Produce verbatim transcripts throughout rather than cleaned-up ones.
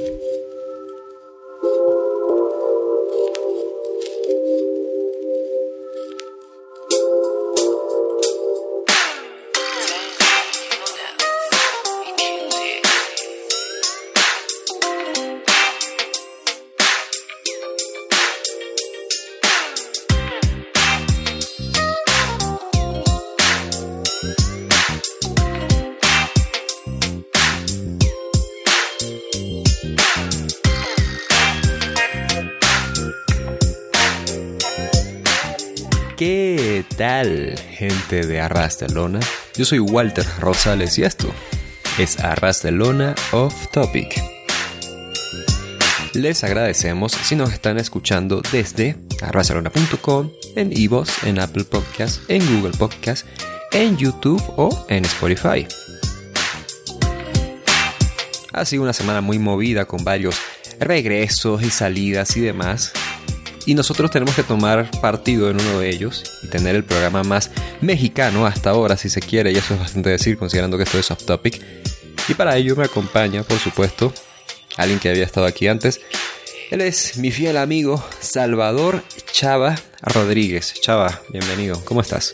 ¿Qué tal, gente de Arras de Lona? Yo soy Walter Rosales y esto es Arras de Lona Off Topic. Les agradecemos si nos están escuchando desde arras de lona punto com, en iVoox, en Apple Podcasts, en Google Podcasts, en YouTube o en Spotify. Ha sido una semana muy movida con varios regresos y salidas y demás. Y nosotros tenemos que tomar partido en uno de ellos y tener el programa más mexicano hasta ahora, si se quiere, y eso es bastante decir, considerando que esto es off topic. Y para ello me acompaña, por supuesto, alguien que había estado aquí antes. Él es mi fiel amigo Salvador Chava Rodríguez. Chava, bienvenido. ¿Cómo estás?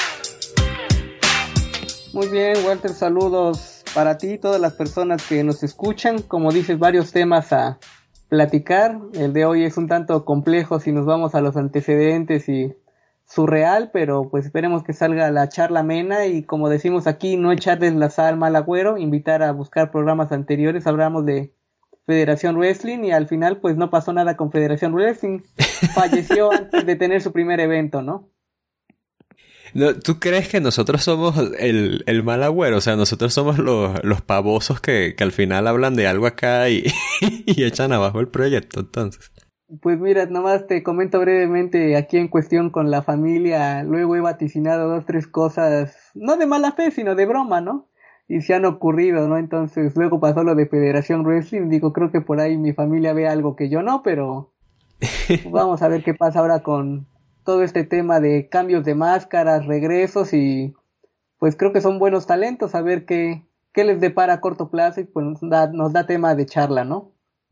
Muy bien, Walter, saludos para ti y todas las personas que nos escuchan. Como dices, varios temas a platicar. El de hoy es un tanto complejo si nos vamos a los antecedentes y surreal, pero pues esperemos que salga la charla amena y, como decimos aquí, no echarles la sal mal agüero, invitar a buscar programas anteriores. Hablamos de Federación Wrestling y al final pues no pasó nada con Federación Wrestling. Falleció antes de tener su primer evento, ¿no? No, ¿tú crees que nosotros somos el, el mal agüero? O sea, nosotros somos los, los pavosos que, que al final hablan de algo acá y, y echan abajo el proyecto, entonces. Pues mira, nomás te comento brevemente aquí en cuestión con la familia. Luego he vaticinado dos, tres cosas, no de mala fe, sino de broma, ¿no? Y se han ocurrido, ¿no? Entonces luego pasó lo de Federación Wrestling. Digo, creo que por ahí mi familia ve algo que yo no, pero pues vamos a ver qué pasa ahora con todo este tema de cambios de máscaras, regresos, y pues creo que son buenos talentos. A ver qué, qué les depara a corto plazo y pues nos da, nos da tema de charla, ¿no?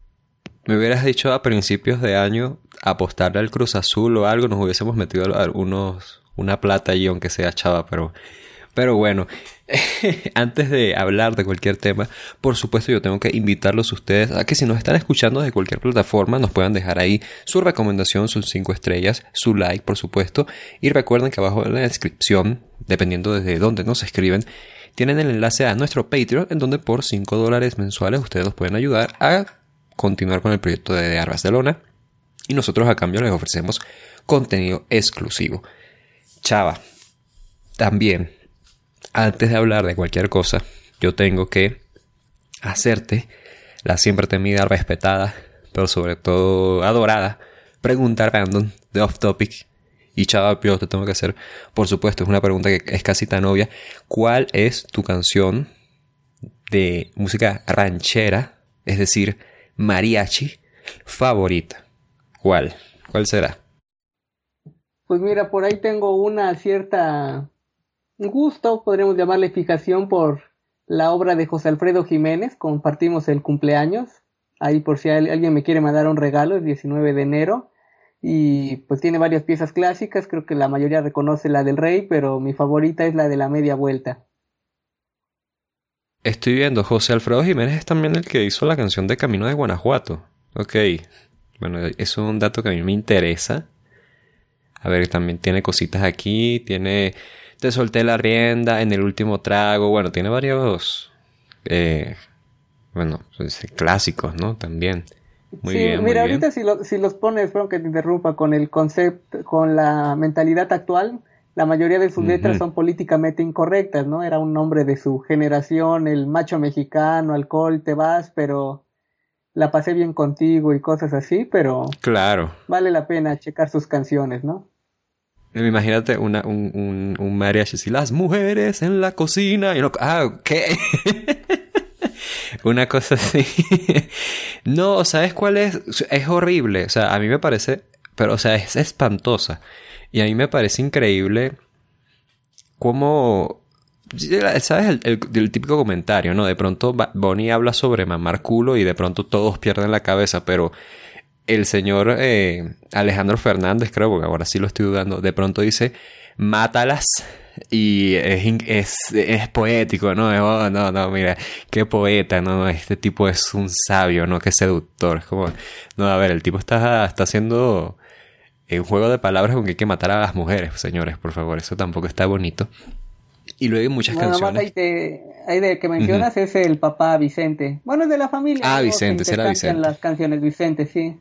Me hubieras dicho a principios de año apostarle al Cruz Azul o algo, nos hubiésemos metido algunos, una plata allí, aunque sea, Chava, pero... Pero bueno, antes de hablar de cualquier tema, por supuesto yo tengo que invitarlos a ustedes a que si nos están escuchando desde cualquier plataforma nos puedan dejar ahí su recomendación, sus cinco estrellas, su like, por supuesto. Y recuerden que abajo en la descripción, dependiendo desde dónde nos escriben, tienen el enlace a nuestro Patreon, en donde por cinco dólares mensuales ustedes nos pueden ayudar a continuar con el proyecto de Arras de Lona. Y nosotros a cambio les ofrecemos contenido exclusivo. Chava, también, antes de hablar de cualquier cosa, yo tengo que hacerte la siempre temida, respetada, pero sobre todo adorada pregunta random de Off Topic. Y Chava, yo te tengo que hacer, por supuesto, es una pregunta que es casi tan obvia. ¿Cuál es tu canción de música ranchera, es decir, mariachi, favorita? ¿Cuál? ¿Cuál será? Pues mira, por ahí tengo una cierta gusto, podríamos llamarle fijación por la obra de José Alfredo Jiménez. Compartimos el cumpleaños, ahí por si alguien me quiere mandar un regalo, es diecinueve de enero, y pues tiene varias piezas clásicas. Creo que la mayoría reconoce la del Rey, pero mi favorita es la de La Media Vuelta. Estoy viendo, José Alfredo Jiménez es también el que hizo la canción de Camino de Guanajuato. Ok, bueno, eso es un dato que a mí me interesa. A ver, también tiene cositas aquí, tiene Te solté la rienda, En el último trago. Bueno, tiene varios, eh, bueno, pues, clásicos, ¿no? También. Muy sí, bien, mira, muy ahorita bien. si, lo, si los pones, perdón que te interrumpa, con el concepto, con la mentalidad actual, la mayoría de sus uh-huh. letras son políticamente incorrectas, ¿no? Era un hombre de su generación, el macho mexicano, alcohol, te vas, pero la pasé bien contigo y cosas así, pero claro, vale la pena checar sus canciones, ¿no? Imagínate una, un, un, un mariachi así, las mujeres en la cocina. Y no, ah, ¿qué? Una cosa así. No, ¿sabes cuál es? Es horrible. O sea, a mí me parece, pero, o sea, es espantosa. Y a mí me parece increíble cómo ¿sabes? El, el, el típico comentario, ¿no? De pronto Bonnie habla sobre mamar culo y de pronto todos pierden la cabeza, pero el señor eh, Alejandro Fernández, creo, porque ahora sí lo estoy dudando, de pronto dice, mátalas. Y es, es, es poético, ¿no? Oh, no, no, mira, qué poeta, ¿no? Este tipo es un sabio, ¿no? Qué seductor. Es como, no, a ver, el tipo está, está haciendo un juego de palabras con que hay que matar a las mujeres, señores, por favor, eso tampoco está bonito. Y luego hay muchas bueno, canciones. Ahí de, ahí de que mencionas uh-huh. es el papá Vicente. Bueno, es de la familia. Ah, Vicente, será Vicente. Las canciones Vicente, sí.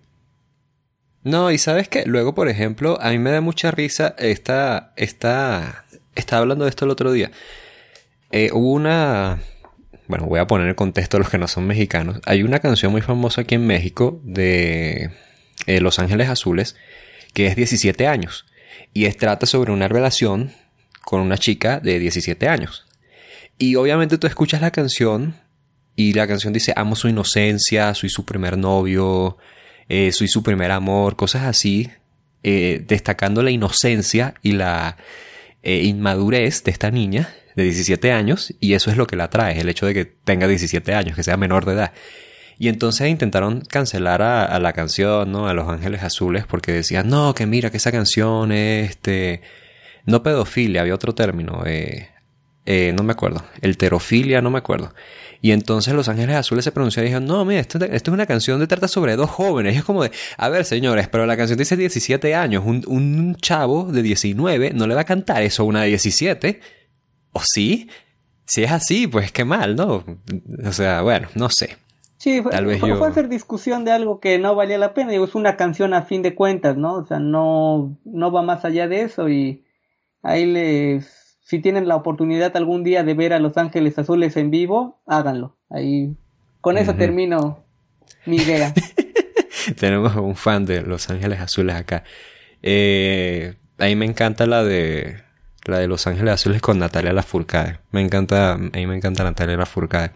No, y sabes que luego, por ejemplo, a mí me da mucha risa esta, esta, estaba hablando de esto el otro día. Eh, hubo una, bueno, voy a poner en contexto a los que no son mexicanos. Hay una canción muy famosa aquí en México de eh, Los Ángeles Azules, que es diecisiete años. Y es, trata sobre una relación con una chica de diecisiete años. Y obviamente tú escuchas la canción y la canción dice, amo su inocencia, soy su primer novio, eh, soy su primer amor, cosas así, eh, destacando la inocencia y la eh, inmadurez de esta niña de diecisiete años, y eso es lo que la atrae, el hecho de que tenga diecisiete años, que sea menor de edad. Y entonces intentaron cancelar a, a la canción, ¿no? A Los Ángeles Azules, porque decían, no, que mira, que esa canción es, este, no pedofilia, había otro término, eh, eh, no me acuerdo, heterofilia, no me acuerdo. Y entonces Los Ángeles Azules se pronunció y dijeron, no, mira, esto, esto es una canción que trata sobre dos jóvenes. Y es como de, a ver, señores, pero la canción dice diecisiete años, un, un chavo de diecinueve no le va a cantar eso a una de diecisiete, ¿o sí? Si es así, pues qué mal, ¿no? O sea, bueno, no sé. Sí, fue, Tal vez fue, yo... fue hacer discusión de algo que no valía la pena. Digo, es una canción a fin de cuentas, ¿no? O sea, no, no va más allá de eso. Y ahí les... Si tienen la oportunidad algún día de ver a Los Ángeles Azules en vivo, háganlo. Ahí, con eso uh-huh. termino mi idea. Tenemos un fan de Los Ángeles Azules acá. Eh, a mí me encanta la de... La de Los Ángeles Azules con Natalia Lafourcade. Me encanta... A mí me encanta Natalia Lafourcade.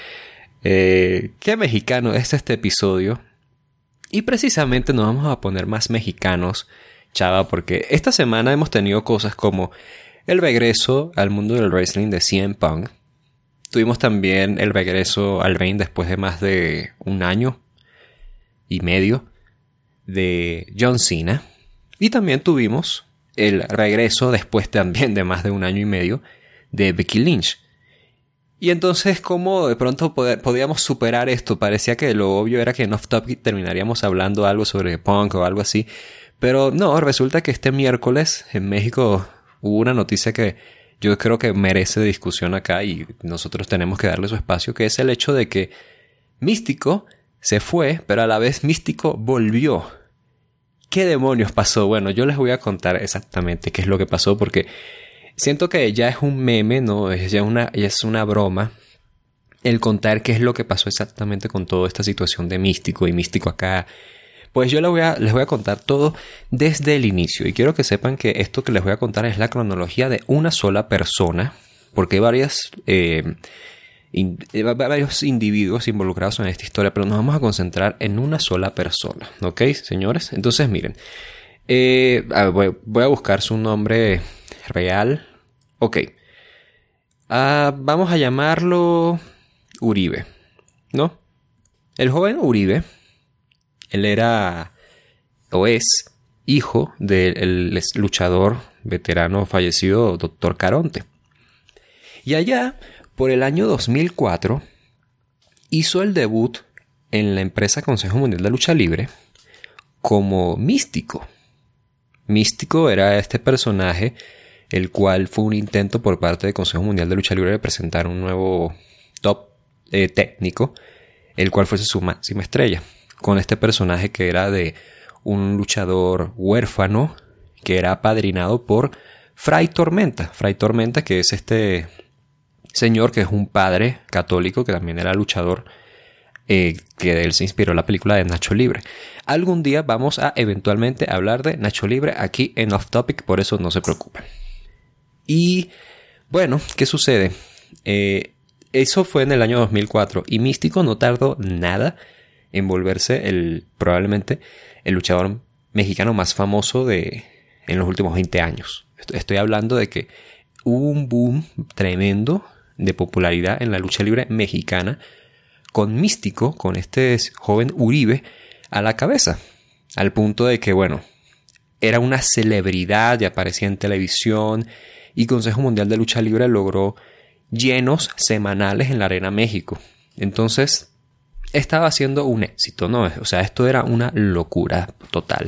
Eh, ¿Qué mexicano es este episodio? Y precisamente nos vamos a poner más mexicanos, chava, porque esta semana hemos tenido cosas como el regreso al mundo del wrestling de C M Punk. Tuvimos también el regreso al ring después de más de un año y medio de John Cena. Y también tuvimos el regreso después también de más de un año y medio de Becky Lynch. Y entonces, ¿cómo de pronto poder, podíamos superar esto? Parecía que lo obvio era que en Off Topic terminaríamos hablando algo sobre Punk o algo así. Pero no, resulta que este miércoles en México hubo una noticia que yo creo que merece discusión acá y nosotros tenemos que darle su espacio, que es el hecho de que Místico se fue, pero a la vez Místico volvió. ¿Qué demonios pasó? Bueno, yo les voy a contar exactamente qué es lo que pasó, porque siento que ya es un meme, ¿no? Es ya una, ya es una broma el contar qué es lo que pasó exactamente con toda esta situación de Místico y Místico acá. Pues yo les voy a, les voy a contar todo desde el inicio. Y quiero que sepan que esto que les voy a contar es la cronología de una sola persona, porque hay varias, eh, in, varios individuos involucrados en esta historia, pero nos vamos a concentrar en una sola persona. ¿Ok, señores? Entonces, miren. Eh, a ver, voy, voy a buscar su nombre real. Ok. Uh, vamos a llamarlo Uribe, ¿no? El joven Uribe, él era o es hijo del luchador veterano fallecido doctor Caronte. Y allá, por el año dos mil cuatro, hizo el debut en la empresa Consejo Mundial de Lucha Libre como Místico. Místico era este personaje, el cual fue un intento por parte del Consejo Mundial de Lucha Libre de presentar un nuevo top eh, técnico, el cual fuese su máxima estrella, con este personaje que era de un luchador huérfano que era apadrinado por Fray Tormenta. Fray Tormenta, que es este señor que es un padre católico que también era luchador, eh, que de él se inspiró la película de Nacho Libre. Algún día vamos a eventualmente hablar de Nacho Libre aquí en Off Topic, por eso no se preocupen. Y bueno, ¿qué sucede? Eh, eso fue en el año dos mil cuatro y Místico no tardó nada en volverse el, probablemente el luchador mexicano más famoso de, en los últimos veinte años. Estoy hablando de que hubo un boom tremendo de popularidad en la lucha libre mexicana, con Místico, con este joven Uribe a la cabeza, al punto de que, bueno, era una celebridad y aparecía en televisión, y Consejo Mundial de Lucha Libre logró llenos semanales en la Arena México. Entonces, estaba haciendo un éxito, ¿no? O sea, esto era una locura total.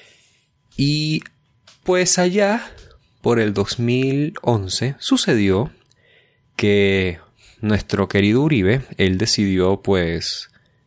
Y pues allá, por el dos mil once, sucedió que nuestro querido Uribe, él decidió pues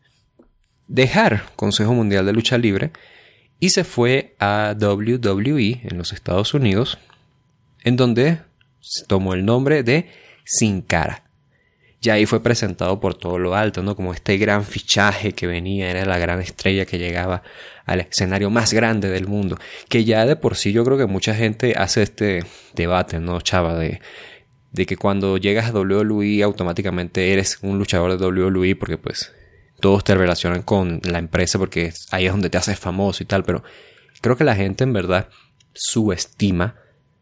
dejar Consejo Mundial de Lucha Libre y se fue a W W E en los Estados Unidos, en donde tomó el nombre de Sin Cara. Y ahí fue presentado por todo lo alto, ¿no? Como este gran fichaje que venía, era la gran estrella que llegaba al escenario más grande del mundo. Que ya de por sí yo creo que mucha gente hace este debate, ¿no, chava? De, de que cuando llegas a W W E automáticamente eres un luchador de W W E porque pues todos te relacionan con la empresa porque ahí es donde te haces famoso y tal. Pero creo que la gente en verdad subestima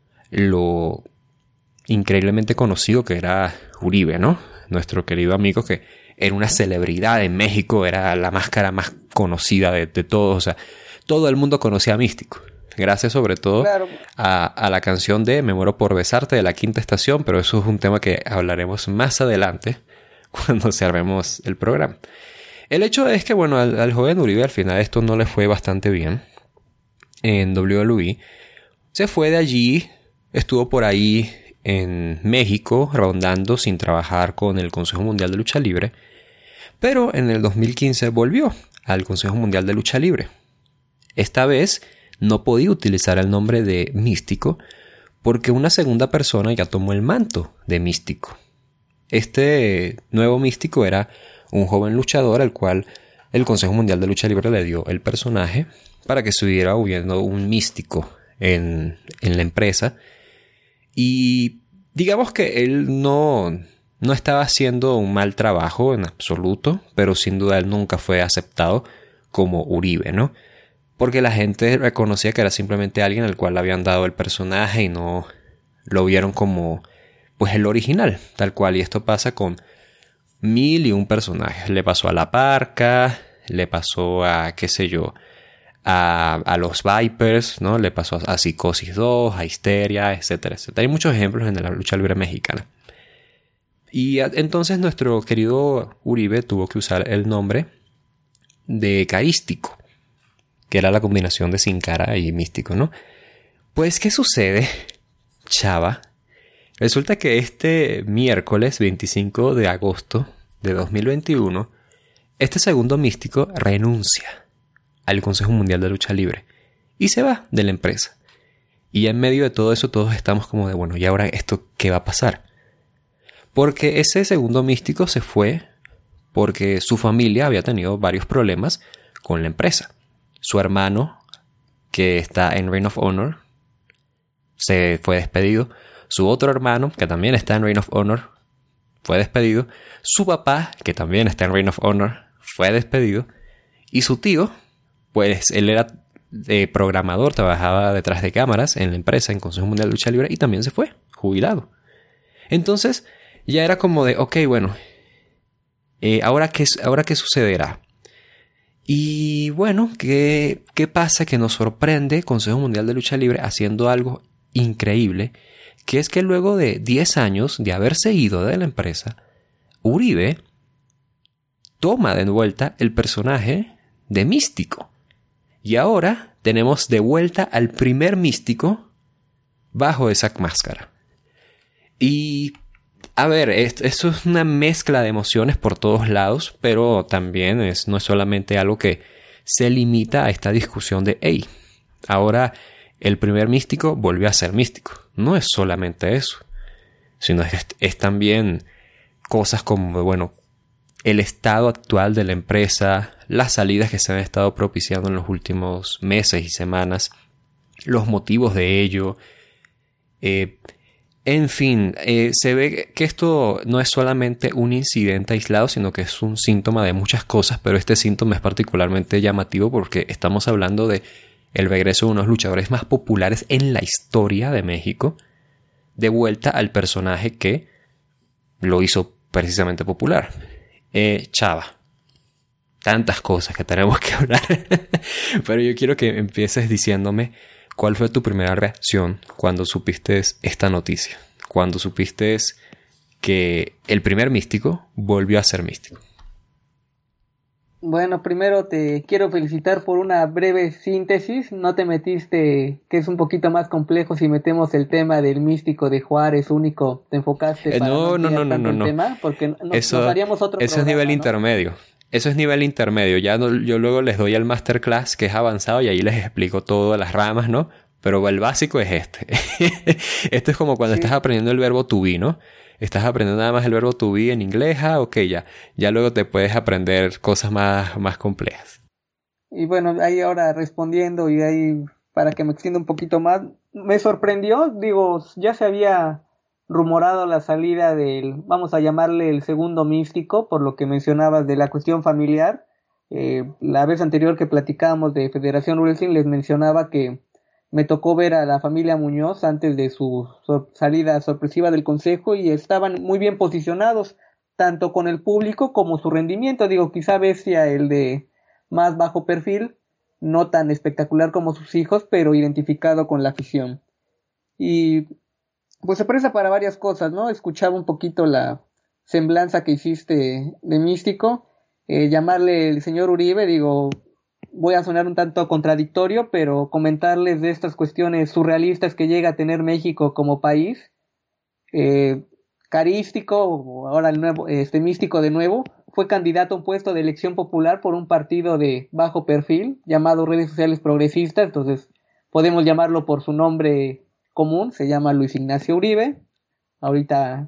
lo increíblemente conocido que era Uribe, ¿no? Nuestro querido amigo que era una celebridad en México, era la máscara más conocida de, de todos. O sea, todo el mundo conocía a Místico. Gracias sobre todo claro. a, a la canción de Me muero por besarte de La Quinta Estación, pero eso es un tema que hablaremos más adelante cuando cerremos el programa. El hecho es que, bueno, al, al joven Uribe al final esto no le fue bastante bien en W W E. Se fue de allí, estuvo por ahí en México, rondando sin trabajar con el Consejo Mundial de Lucha Libre, pero en el dos mil quince volvió al Consejo Mundial de Lucha Libre. Esta vez no podía utilizar el nombre de Místico porque una segunda persona ya tomó el manto de Místico. Este nuevo Místico era un joven luchador al cual el Consejo Mundial de Lucha Libre le dio el personaje para que estuviera hubiendo un místico en, en la empresa. Y digamos que él no, no estaba haciendo un mal trabajo en absoluto, pero sin duda él nunca fue aceptado como Uribe, ¿no? Porque la gente reconocía que era simplemente alguien al cual le habían dado el personaje y no lo vieron como pues el original, tal cual. Y esto pasa con mil y un personajes. Le pasó a La Parca, le pasó a, qué sé yo, A, a los Vipers, ¿no? Le pasó a, a Psicosis dos, a Histeria, etcétera, etcétera. Hay muchos ejemplos en la lucha libre mexicana. Y a, entonces nuestro querido Uribe tuvo que usar el nombre de Carístico, que era la combinación de Sin Cara y Místico, ¿no? Pues, ¿qué sucede, chava? Resulta que este miércoles veinticinco de agosto de dos mil veintiuno, este segundo Místico renuncia al Consejo Mundial de Lucha Libre y se va de la empresa. Y en medio de todo eso todos estamos como de, bueno, ¿y ahora esto qué va a pasar? Porque ese segundo Místico se fue porque su familia había tenido varios problemas con la empresa. Su hermano, que está en Ring of Honor, se fue despedido. Su otro hermano, que también está en Ring of Honor, fue despedido. Su papá, que también está en Ring of Honor, fue despedido. Y su tío, pues él era de programador, trabajaba detrás de cámaras en la empresa, en Consejo Mundial de Lucha Libre, y también se fue, jubilado. Entonces, ya era como de, ok, bueno, eh, ¿ahora, qué, ¿ahora qué sucederá? Y bueno, ¿qué, ¿qué pasa? Que nos sorprende Consejo Mundial de Lucha Libre haciendo algo increíble, que es que luego de diez años de haberse ido de la empresa, Uribe toma de vuelta el personaje de Místico. Y ahora tenemos de vuelta al primer Místico bajo esa máscara. Y a ver, esto, esto es una mezcla de emociones por todos lados, pero también es, no es solamente algo que se limita a esta discusión de, hey, ahora el primer Místico volvió a ser Místico. No es solamente eso, sino es, es también cosas como, bueno, el estado actual de la empresa, las salidas que se han estado propiciando en los últimos meses y semanas, los motivos de ello. Eh, en fin, eh, se ve que esto no es solamente un incidente aislado, sino que es un síntoma de muchas cosas, pero este síntoma es particularmente llamativo porque estamos hablando de el regreso de unos luchadores más populares en la historia de México de vuelta al personaje que lo hizo precisamente popular. Eh, Chava. Tantas cosas que tenemos que hablar. Pero yo quiero que empieces diciéndome cuál fue tu primera reacción cuando supiste esta noticia. Cuando supiste que el primer místico volvió a ser místico. Bueno, primero te quiero felicitar por una breve síntesis. No te metiste, que es un poquito más complejo si metemos el tema del místico de Juárez único. Te enfocaste eh, para no, no, no, no, no, no. tema porque nos, eso, nos haríamos otro Eso programa, es nivel ¿no? intermedio. Eso es nivel intermedio. Ya no, yo luego les doy el masterclass que es avanzado y ahí les explico todas las ramas, ¿no? Pero el básico es este. Esto es como cuando sí. estás aprendiendo el verbo to be, ¿no? Estás aprendiendo nada más el verbo to be en inglés, ah, ok, ya. Ya luego te puedes aprender cosas más, más complejas. Y bueno, ahí ahora respondiendo y ahí para que me extienda un poquito más, me sorprendió, digo, ya se había rumorado la salida del, vamos a llamarle el segundo místico, por lo que mencionabas de la cuestión familiar. Eh, la vez anterior que platicábamos de Federación Wrestling les mencionaba que me tocó ver a la familia Muñoz antes de su sor- salida sorpresiva del consejo y estaban muy bien posicionados, tanto con el público como su rendimiento. Digo, quizá bestia el de más bajo perfil, no tan espectacular como sus hijos, pero identificado con la afición. Y pues se presta para varias cosas, ¿no? Escuchaba un poquito la semblanza que hiciste de místico, eh, llamarle el señor Uribe, digo... Voy a sonar un tanto contradictorio, pero comentarles de estas cuestiones surrealistas que llega a tener México como país. Eh, carístico, o ahora el nuevo, este místico de nuevo, fue candidato a un puesto de elección popular por un partido de bajo perfil llamado Redes Sociales Progresistas, entonces podemos llamarlo por su nombre común, se llama Luis Ignacio Uribe, ahorita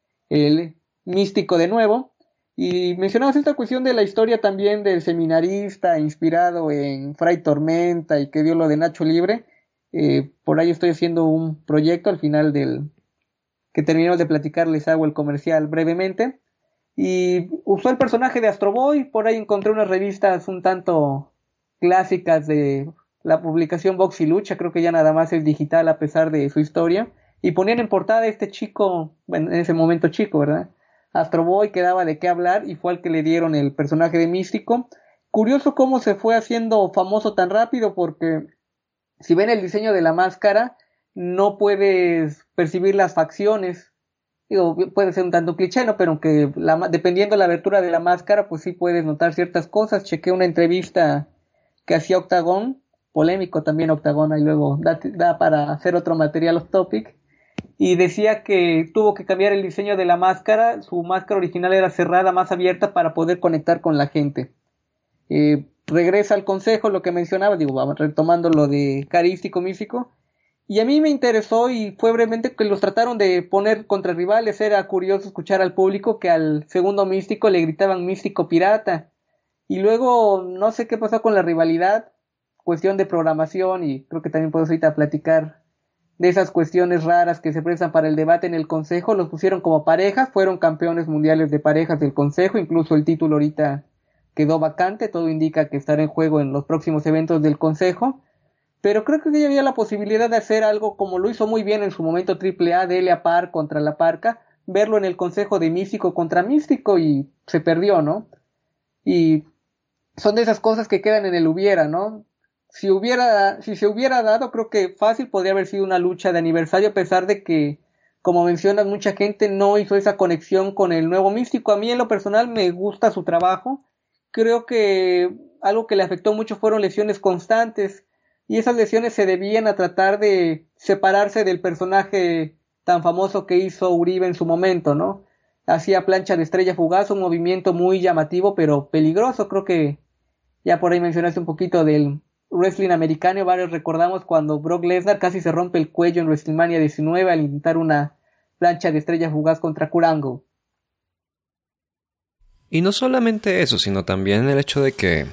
el místico de nuevo. Y mencionabas esta cuestión de la historia también del seminarista inspirado en Fray Tormenta y que dio lo de Nacho Libre. Eh, por ahí estoy haciendo un proyecto al final del que terminamos de platicar, les hago el comercial brevemente. Y usó el personaje de Astro Boy, por ahí encontré unas revistas un tanto clásicas de la publicación Box y Lucha, creo que ya nada más es digital a pesar de su historia. Y ponían en portada a este chico, bueno, en ese momento chico, ¿verdad? Astro Boy, que daba de qué hablar y fue al que le dieron el personaje de místico. Curioso cómo se fue haciendo famoso tan rápido, porque si ven el diseño de la máscara no puedes percibir las facciones. Digo, puede ser un tanto cliché, ¿no? Pero aunque la, dependiendo de la abertura de la máscara, pues sí puedes notar ciertas cosas. Chequé una entrevista que hacía Octagon, polémico también Octagon, y luego da, da para hacer otro material off topic. Y decía que tuvo que cambiar el diseño de la máscara, su máscara original era cerrada, más abierta para poder conectar con la gente. Eh, regresa al consejo, lo que mencionaba, digo, vamos retomando lo de carístico, místico, y a mí me interesó y fue brevemente que los trataron de poner contra rivales. Era curioso escuchar al público que al segundo místico le gritaban místico pirata, y luego no sé qué pasó con la rivalidad, cuestión de programación, y creo que también puedo ahorita platicar de esas cuestiones raras que se prestan para el debate en el consejo. Los pusieron como parejas, fueron campeones mundiales de parejas del consejo, incluso el título ahorita quedó vacante, todo indica que estará en juego en los próximos eventos del consejo, pero creo que ya había la posibilidad de hacer algo como lo hizo muy bien en su momento Triple A, de Elia Par contra La Parca, verlo en el consejo de místico contra místico y se perdió, ¿no? Y son de esas cosas que quedan en el hubiera, ¿no? Si hubiera, si se hubiera dado, creo que fácil podría haber sido una lucha de aniversario, a pesar de que, como mencionas, mucha gente no hizo esa conexión con el nuevo místico. A mí en lo personal me gusta su trabajo. Creo que algo que le afectó mucho fueron lesiones constantes, y esas lesiones se debían a tratar de separarse del personaje tan famoso que hizo Uribe en su momento, ¿no? Hacía plancha de estrella fugaz, un movimiento muy llamativo pero peligroso. Creo que ya por ahí mencionaste un poquito del wrestling americano. Varios recordamos cuando Brock Lesnar casi se rompe el cuello en WrestleMania diecinueve al intentar una plancha de estrella fugaz contra Kurt Angle. Y no solamente eso, sino también el hecho de que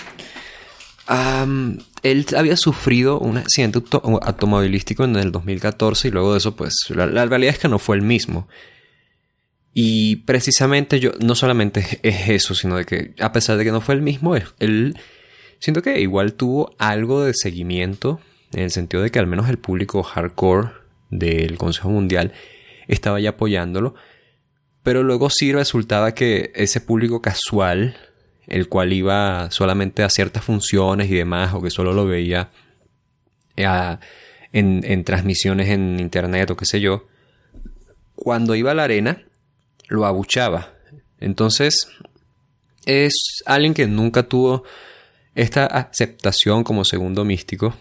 um, él había sufrido un accidente auto- automovilístico en el dos mil catorce y luego de eso, pues, la, la realidad es que no fue el mismo. Y precisamente yo, no solamente es eso, sino de que a pesar de que no fue el mismo, él, él siento que igual tuvo algo de seguimiento, en el sentido de que al menos el público hardcore del Consejo Mundial estaba ya apoyándolo, pero luego sí resultaba que ese público casual, el cual iba solamente a ciertas funciones y demás, o que solo lo veía a, en, en transmisiones en internet o qué sé yo, cuando iba a la arena lo abuchaba. Entonces es alguien que nunca tuvo esta aceptación como segundo místico.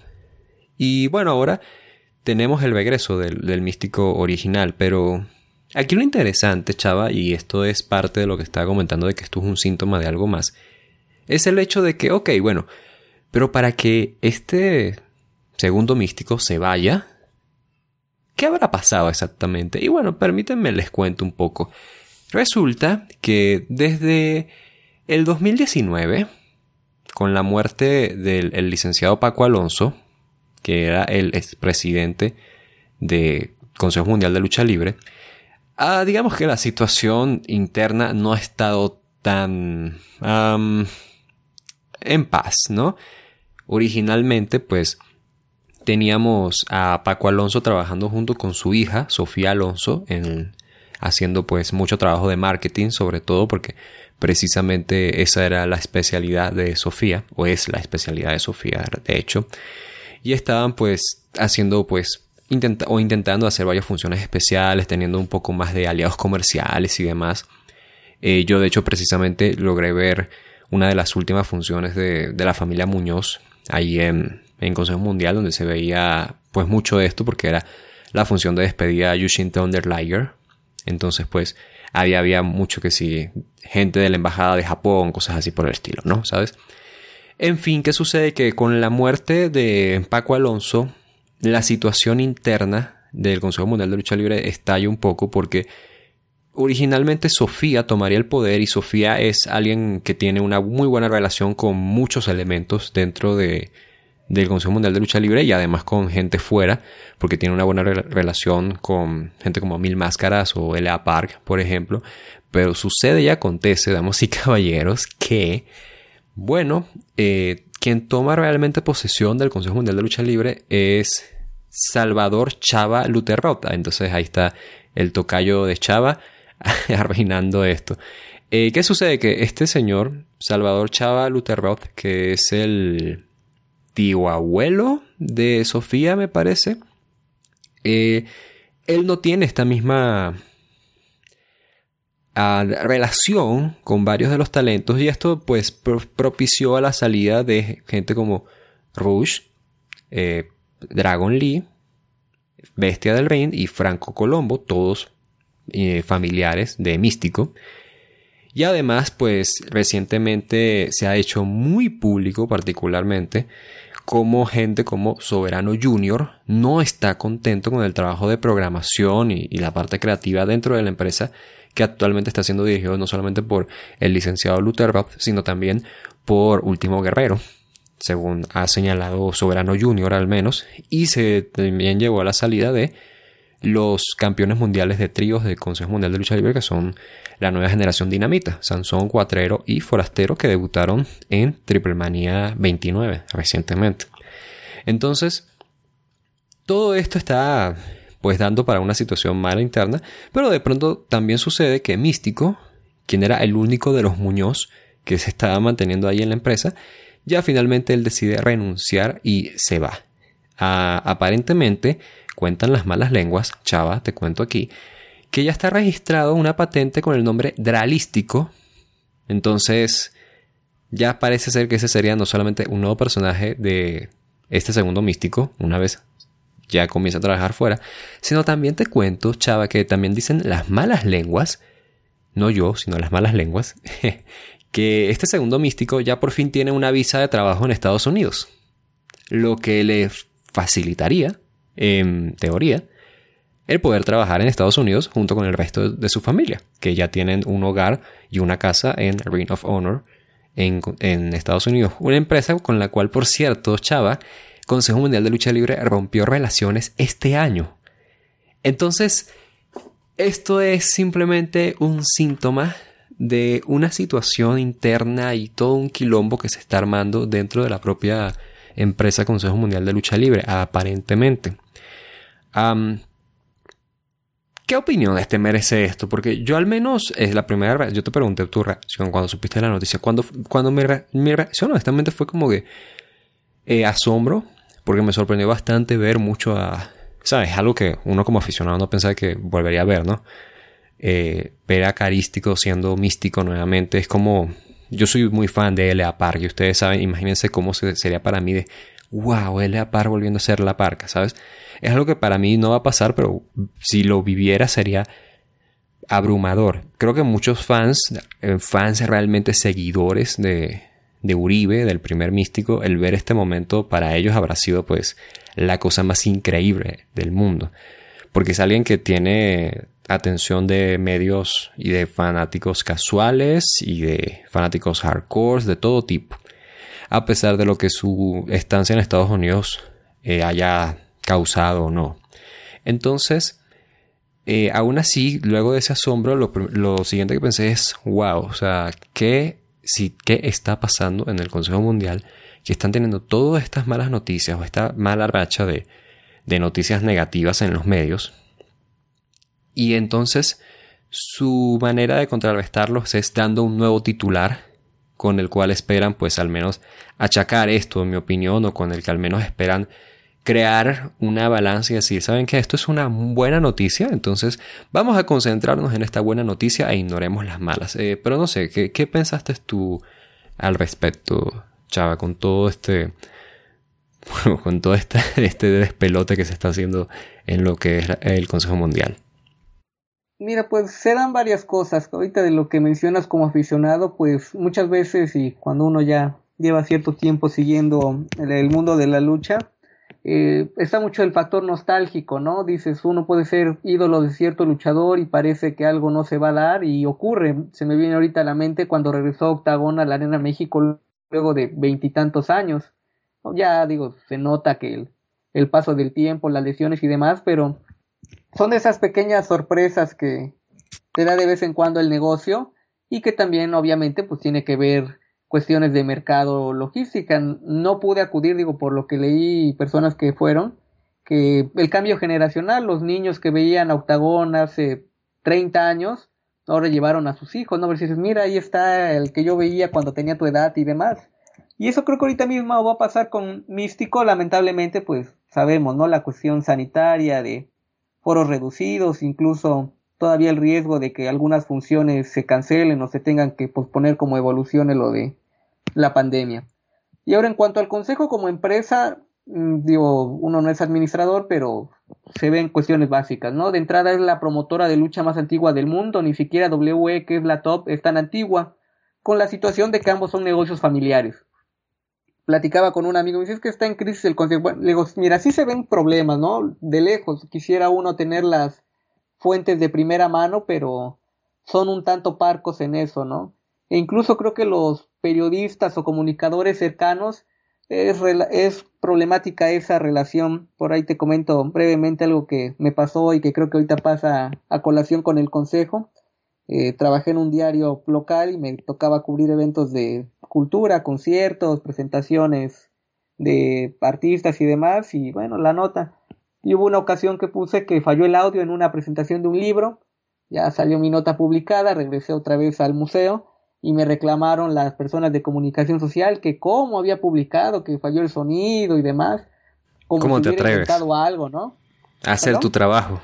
Y bueno, ahora tenemos el regreso del, del místico original, pero aquí lo interesante, chava, y esto es parte de lo que estaba comentando de que esto es un síntoma de algo más, es el hecho de que, ok, bueno, pero para que este segundo místico se vaya, ¿qué habrá pasado exactamente? Y bueno, permítanme les cuento un poco. Resulta que desde el dos mil diecinueve, con la muerte del el licenciado Paco Alonso, que era el expresidente del Consejo Mundial de Lucha Libre, ah, digamos que la situación interna no ha estado tan um, en paz, ¿no? Originalmente, pues, teníamos a Paco Alonso trabajando junto con su hija, Sofía Alonso, en, haciendo pues mucho trabajo de marketing, sobre todo porque precisamente esa era la especialidad de Sofía, o es la especialidad de Sofía, de hecho. Y estaban pues haciendo pues intenta- o intentando hacer varias funciones especiales, teniendo un poco más de aliados comerciales y demás. Eh, yo de hecho precisamente logré ver una de las últimas funciones de, de la familia Muñoz ahí en, en Consejo Mundial, donde se veía pues mucho de esto, porque era la función de despedida de Jushin Thunder Liger. Entonces pues había, había mucho que sí, gente de la embajada de Japón, cosas así por el estilo, ¿no? ¿Sabes? En fin, ¿qué sucede? Que con la muerte de Paco Alonso, la situación interna del Consejo Mundial de Lucha Libre estalla un poco, porque originalmente Sofía tomaría el poder, y Sofía es alguien que tiene una muy buena relación con muchos elementos dentro de, del Consejo Mundial de Lucha Libre, y además con gente fuera, porque tiene una buena re- relación con gente como Mil Máscaras o L A Park, por ejemplo. Pero sucede y acontece, damas y caballeros, que bueno, eh, quien toma realmente posesión del Consejo Mundial de Lucha Libre es Salvador Chava Luterrota. Entonces ahí está el tocayo de Chava arruinando esto. Eh, ¿Qué sucede? Que este señor, Salvador Chava Luterrot, que es el tío abuelo de Sofía, me parece, eh, él no tiene esta misma a relación con varios de los talentos, y esto pues pro- propició a la salida de gente como Rush, eh, Dragon Lee, Bestia del Ring y Franco Colombo, todos eh, familiares de Místico. Y además pues recientemente se ha hecho muy público, particularmente como gente como Soberano Junior no está contento con el trabajo de programación y, y la parte creativa dentro de la empresa, que actualmente está siendo dirigido no solamente por el licenciado Luther Roth, sino también por Último Guerrero, según ha señalado Soberano Junior al menos, y se también llevó a la salida de los campeones mundiales de tríos del Consejo Mundial de Lucha Libre, que son la nueva generación Dinamita, Sansón, Cuatrero y Forastero, que debutaron en Triple Manía veintinueve recientemente. Entonces, todo esto está pues dando para una situación mala interna, pero de pronto también sucede que Místico, quien era el único de los Muñoz que se estaba manteniendo ahí en la empresa, ya finalmente él decide renunciar y se va. Ah, aparentemente, cuentan las malas lenguas, Chava, te cuento aquí, que ya está registrado una patente con el nombre Dralístico. Entonces, ya parece ser que ese sería no solamente un nuevo personaje de este segundo Místico, una vez ya comienza a trabajar fuera, sino también te cuento, Chava, que también dicen las malas lenguas, no yo, sino las malas lenguas, que este segundo Místico ya por fin tiene una visa de trabajo en Estados Unidos, lo que le facilitaría, en teoría, el poder trabajar en Estados Unidos junto con el resto de su familia, que ya tienen un hogar y una casa en Ring of Honor en, en Estados Unidos. Una empresa con la cual, por cierto, Chava, Consejo Mundial de Lucha Libre rompió relaciones este año. Entonces, esto es simplemente un síntoma de una situación interna y todo un quilombo que se está armando dentro de la propia empresa Consejo Mundial de Lucha Libre, aparentemente. Um, ¿qué opinión este merece esto? Porque yo al menos, es la primera vez, yo te pregunté tu reacción cuando supiste la noticia. Cuando, cuando mi, re, mi reacción honestamente fue como que eh, asombro, porque me sorprendió bastante ver mucho a... ¿Sabes? Algo que uno como aficionado no pensaba que volvería a ver, ¿no? Eh, ver a Carístico siendo místico nuevamente es como... Yo soy muy fan de L A Park y ustedes saben, imagínense cómo sería para mí de... ¡Wow! L A Park volviendo a ser La Parca, ¿sabes? Es algo que para mí no va a pasar, pero si lo viviera sería abrumador. Creo que muchos fans, fans realmente seguidores de, de Uribe, del primer místico, el ver este momento para ellos habrá sido pues la cosa más increíble del mundo. Porque es alguien que tiene atención de medios y de fanáticos casuales y de fanáticos hardcore de todo tipo. A pesar de lo que su estancia en Estados Unidos eh, haya causado o no. Entonces, eh, aún así, luego de ese asombro, lo, lo siguiente que pensé es, wow, o sea, ¿qué, si, ¿qué está pasando en el Consejo Mundial? Que están teniendo todas estas malas noticias o esta mala racha de, de noticias negativas en los medios. Y entonces, su manera de contrarrestarlos es dando un nuevo titular con el cual esperan, pues, al menos achacar esto, en mi opinión, o con el que al menos esperan crear una balanza y decir, ¿saben qué? Esto es una buena noticia, entonces vamos a concentrarnos en esta buena noticia e ignoremos las malas. Eh, pero no sé, ¿qué, qué pensaste tú al respecto, Chava, con todo este, bueno, con todo este, este despelote que se está haciendo en lo que es el Consejo Mundial? Mira, pues se dan varias cosas. Ahorita de lo que mencionas como aficionado, pues muchas veces y cuando uno ya lleva cierto tiempo siguiendo el, el mundo de la lucha, Eh, está mucho el factor nostálgico, ¿no? Dices, uno puede ser ídolo de cierto luchador y parece que algo no se va a dar y ocurre. Se me viene ahorita a la mente cuando regresó Octagón a la Arena México luego de veintitantos años. Ya digo, se nota que el, el paso del tiempo, las lesiones y demás, pero son esas pequeñas sorpresas que te da de vez en cuando el negocio y que también obviamente pues tiene que ver cuestiones de mercado logística. No pude acudir, digo, por lo que leí personas que fueron, que el cambio generacional, los niños que veían a Octagón hace treinta años, ahora llevaron a sus hijos, ¿no? A ver si dices, mira, ahí está el que yo veía cuando tenía tu edad y demás. Y eso creo que ahorita mismo va a pasar con Místico, lamentablemente, pues sabemos, ¿no? La cuestión sanitaria de foros reducidos, incluso todavía el riesgo de que algunas funciones se cancelen o se tengan que posponer como evolucione lo de la pandemia. Y ahora en cuanto al consejo como empresa, digo, uno no es administrador, pero se ven cuestiones básicas, ¿no? De entrada es la promotora de lucha más antigua del mundo, ni siquiera W E, que es la top, es tan antigua, con la situación de que ambos son negocios familiares. Platicaba con un amigo, me dice, es que está en crisis el consejo. Bueno, le digo, mira, sí se ven problemas, ¿no? De lejos, quisiera uno tener las fuentes de primera mano, pero son un tanto parcos en eso, ¿no? E incluso creo que los periodistas o comunicadores cercanos es, es problemática esa relación. Por ahí te comento brevemente algo que me pasó y que creo que ahorita pasa a colación con el consejo. Eh, trabajé en un diario local y me tocaba cubrir eventos de cultura, conciertos, presentaciones de artistas y demás, y bueno, la nota. Y hubo una ocasión que puse que falló el audio en una presentación de un libro, ya salió mi nota publicada, regresé otra vez al museo y me reclamaron las personas de comunicación social que cómo había publicado, que falló el sonido y demás, como ¿Cómo si te hubiera atreves inventado algo, ¿no? a hacer ¿Perdón? tu trabajo?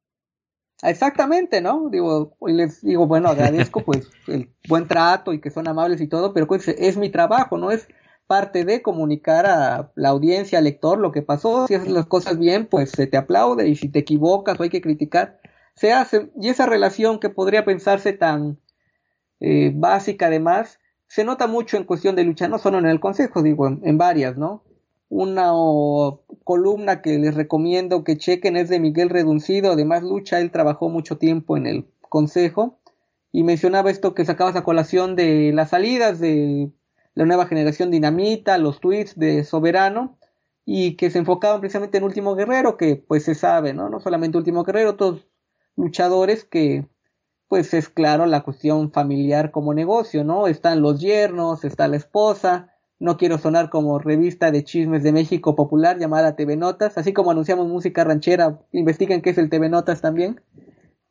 Exactamente, ¿no? Digo, y les digo, bueno, agradezco pues el buen trato y que son amables y todo, pero pues es mi trabajo, ¿no? Es parte de comunicar a la audiencia, al lector, lo que pasó. Si haces las cosas bien, pues se te aplaude, y si te equivocas o hay que criticar, se hace. Y esa relación que podría pensarse tan eh, básica además, se nota mucho en cuestión de lucha, no solo en el consejo, digo, en, en varias, ¿no? Una o, columna que les recomiendo que chequen es de Miguel Reduncido, además lucha, él trabajó mucho tiempo en el consejo y mencionaba esto que sacabas a colación de las salidas de la nueva generación Dinamita, los tweets de Soberano, y que se enfocaban precisamente en Último Guerrero, que pues se sabe, ¿no? No solamente Último Guerrero, otros luchadores que pues es claro la cuestión familiar como negocio, ¿no? Están los yernos, está la esposa. No quiero sonar como revista de chismes de México popular llamada T V Notas, así como anunciamos música ranchera, investiguen qué es el T V Notas también.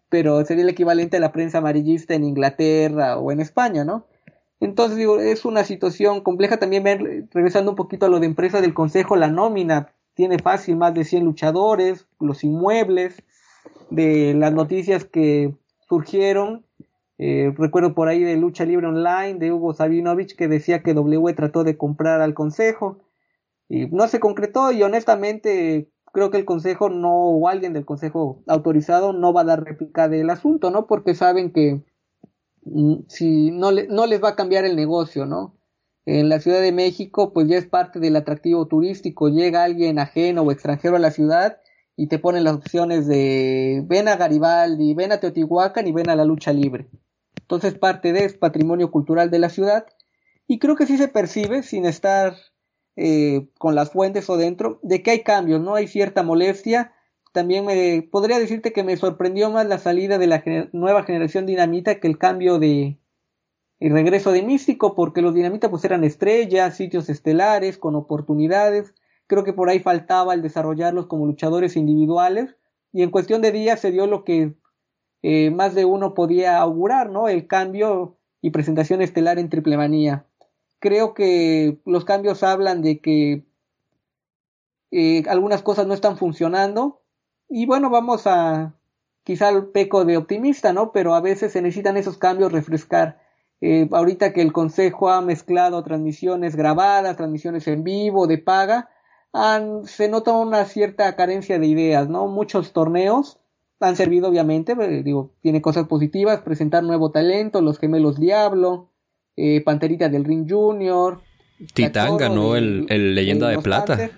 pero sería el equivalente a la prensa amarillista en Inglaterra o en España, ¿no? Entonces, digo, es una situación compleja. También ver, regresando un poquito a lo de empresa del Consejo, la nómina tiene fácil más de cien luchadores, los inmuebles, de las noticias que surgieron, eh, recuerdo por ahí de Lucha Libre Online, de Hugo Sabinovich, que decía que W trató de comprar al Consejo, y no se concretó, y honestamente creo que el Consejo no, o alguien del Consejo autorizado no va a dar réplica del asunto, ¿no? Porque saben que si no, le, no les va a cambiar el negocio, ¿no? En la Ciudad de México, pues ya es parte del atractivo turístico. Llega alguien ajeno o extranjero a la ciudad y te ponen las opciones de ven a Garibaldi, ven a Teotihuacán y ven a la lucha libre. Entonces parte de es patrimonio cultural de la ciudad, y creo que sí se percibe, sin estar eh, con las fuentes o dentro, de que hay cambios, ¿no? Hay cierta molestia. También me podría decirte que me sorprendió más la salida de la gener- nueva generación Dinamita que el cambio de el regreso de Místico, porque los Dinamita pues eran estrellas, sitios estelares, con oportunidades. Creo que por ahí faltaba el desarrollarlos como luchadores individuales, y en cuestión de días se dio lo que eh, más de uno podía augurar, ¿no? El cambio y presentación estelar en Triple Manía. Creo que los cambios hablan de que eh, algunas cosas no están funcionando, y bueno, vamos a quizá el peco de optimista, ¿no? Pero a veces se necesitan esos cambios refrescar. Eh, ahorita que el Consejo ha mezclado transmisiones grabadas, transmisiones en vivo, de paga, han, se nota una cierta carencia de ideas, ¿no? Muchos torneos han servido, obviamente, eh, digo, tiene cosas positivas, presentar nuevo talento, los Gemelos Diablo, eh, Panterita del Ring Junior, Titán Cachorro ganó de, el, el Leyenda de de los Plata. Panthers.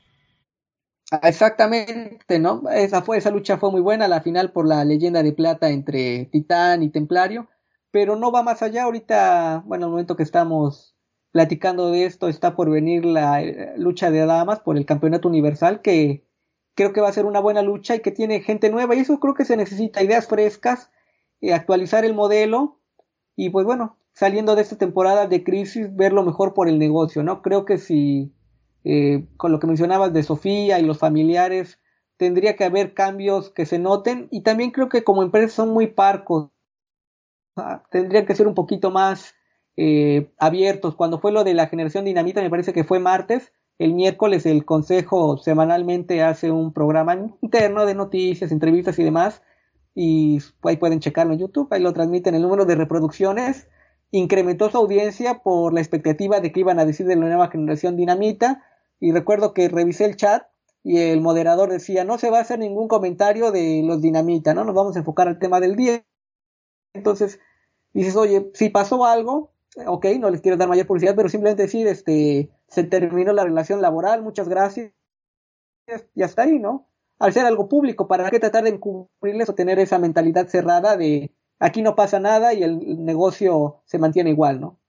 Exactamente, ¿no? Esa fue, esa lucha fue muy buena, la final por la Leyenda de Plata entre Titán y Templario, pero no va más allá. Ahorita, bueno, al momento que estamos platicando de esto, está por venir la eh, lucha de damas por el campeonato universal, que creo que va a ser una buena lucha y que tiene gente nueva, y eso creo que se necesita, ideas frescas, eh, actualizar el modelo, y pues bueno, saliendo de esta temporada de crisis, verlo mejor por el negocio, ¿no? Creo que si Eh, con lo que mencionabas de Sofía y los familiares, tendría que haber cambios que se noten, y también creo que como empresas son muy parcos, ah, tendrían que ser un poquito más eh, abiertos. Cuando fue lo de la generación Dinamita, me parece que fue martes, el miércoles el Consejo semanalmente hace un programa interno de noticias, entrevistas y demás, y ahí pueden checarlo en YouTube, ahí lo transmiten. El número de reproducciones incrementó su audiencia por la expectativa de que iban a decir de la nueva generación Dinamita. Y recuerdo que revisé el chat y el moderador decía, no se va a hacer ningún comentario de los Dinamita, ¿no? Nos vamos a enfocar al tema del día. Entonces dices, oye, si pasó algo, ok, no les quiero dar mayor publicidad, pero simplemente decir, este, se terminó la relación laboral, muchas gracias, y hasta ahí, ¿no? Al ser algo público, ¿para qué tratar de encubrirles o tener esa mentalidad cerrada de aquí no pasa nada y el negocio se mantiene igual, ¿no?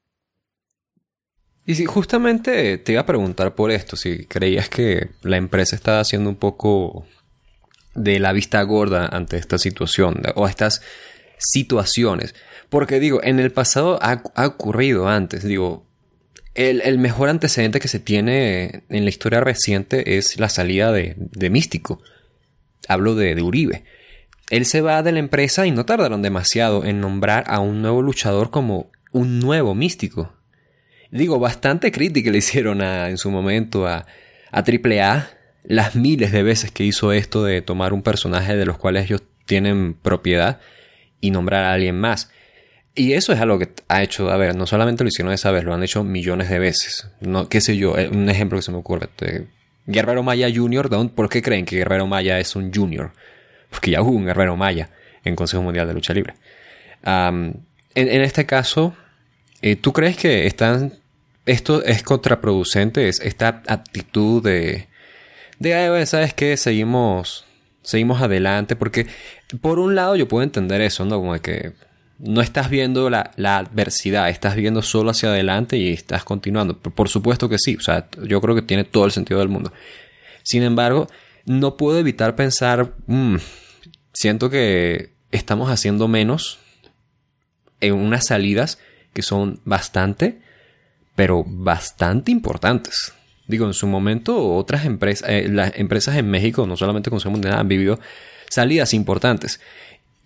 Y si justamente te iba a preguntar por esto, si creías que la empresa estaba haciendo un poco de la vista gorda ante esta situación o estas situaciones. Porque digo, en el pasado ha, ha ocurrido antes, digo, el, el mejor antecedente que se tiene en la historia reciente es la salida de, de Místico. Hablo de, de Uribe. Él se va de la empresa y no tardaron demasiado en nombrar a un nuevo luchador como un nuevo Místico. Digo, bastante crítica le hicieron a, en su momento a, a Triple A, las miles de veces que hizo esto de tomar un personaje de los cuales ellos tienen propiedad y nombrar a alguien más. Y eso es algo que ha hecho, a ver, no solamente lo hicieron esa vez, lo han hecho millones de veces. No, qué sé yo, un ejemplo que se me ocurre. Guerrero Maya junior, ¿por qué creen que Guerrero Maya es un junior? Porque ya hubo un Guerrero Maya en Consejo Mundial de Lucha Libre. Um, en, en este caso, eh, ¿tú crees que están, esto es contraproducente? Es esta actitud de, de ¿sabes qué? Seguimos, seguimos adelante. Porque por un lado yo puedo entender eso, ¿no? Como que no estás viendo la, la adversidad, estás viendo solo hacia adelante y estás continuando. Por supuesto que sí, o sea, yo creo que tiene todo el sentido del mundo. Sin embargo, no puedo evitar pensar, mmm, siento que estamos haciendo menos en unas salidas que son bastante, pero bastante importantes. Digo, en su momento otras empresas, eh, las empresas en México, no solamente Consejo Mundial, han vivido salidas importantes.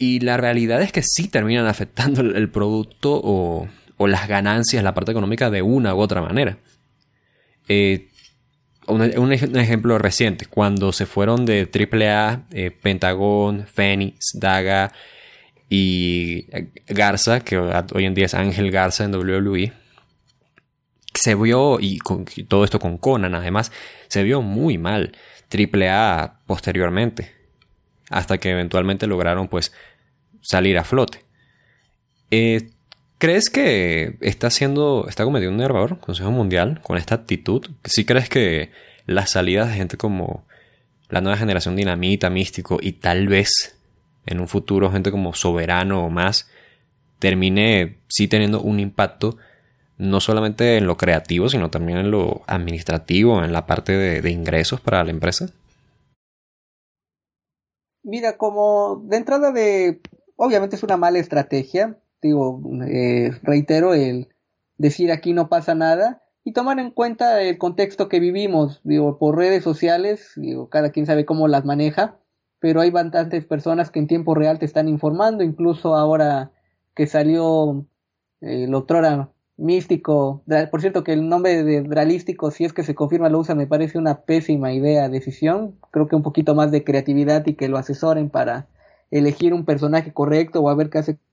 Y la realidad es que sí terminan afectando el, el producto o, o las ganancias, la parte económica de una u otra manera. Eh, un, un, un ejemplo reciente, cuando se fueron de triple A, eh, Pentagon, Phoenix, Daga y Garza, que hoy en día es Ángel Garza en doble u doble u E, se vio, y, con, y todo esto con Conan además, se vio muy mal triple A posteriormente, hasta que eventualmente lograron pues salir a flote. Eh, ¿Crees que está haciendo, está cometiendo un error Consejo Mundial con esta actitud? ¿Sí crees que las salidas de gente como la nueva generación Dinamita, Místico y tal vez en un futuro gente como Soberano o más termine sí teniendo un impacto no solamente en lo creativo, sino también en lo administrativo, en la parte de, de ingresos para la empresa? Mira, como de entrada de, obviamente es una mala estrategia, digo, eh, reitero el decir aquí no pasa nada y tomar en cuenta el contexto que vivimos, digo, por redes sociales, digo, cada quien sabe cómo las maneja, pero hay bastantes personas que en tiempo real te están informando, incluso ahora que salió eh, el otrora Místico, por cierto que el nombre de Dralístico, si es que se confirma lo usa, me parece una pésima idea, decisión, creo que un poquito más de creatividad y que lo asesoren para elegir un personaje correcto o a ver qué hace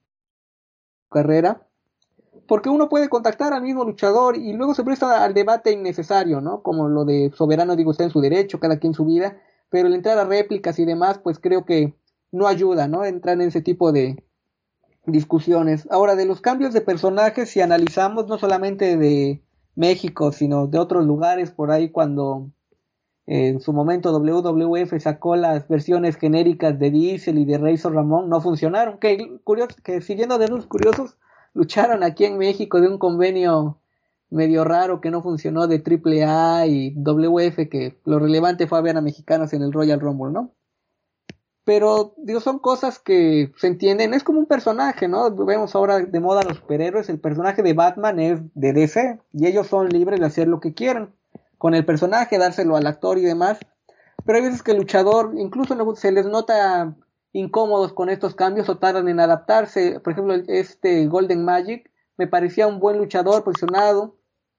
carrera, porque uno puede contactar al mismo luchador y luego se presta al debate innecesario, ¿no? Como lo de Soberano, digo, está en su derecho, cada quien su vida, pero el entrar a réplicas y demás, pues creo que no ayuda, ¿no? Entrar en ese tipo de discusiones. Ahora, de los cambios de personajes, si analizamos no solamente de México, sino de otros lugares, por ahí cuando eh, en su momento W W F sacó las versiones genéricas de Diesel y de Razor Ramón, no funcionaron. Que, curioso, que siguiendo de los curiosos, lucharon aquí en México de un convenio medio raro que no funcionó de triple A y W F, que lo relevante fue a ver a mexicanos en el Royal Rumble, ¿no? Pero, digo, son cosas que se entienden, es como un personaje, ¿no? Vemos ahora de moda los superhéroes, el personaje de Batman es de D C, y ellos son libres de hacer lo que quieran con el personaje, dárselo al actor y demás, pero hay veces que el luchador, incluso se les nota incómodos con estos cambios o tardan en adaptarse. Por ejemplo, este Golden Magic me parecía un buen luchador posicionado,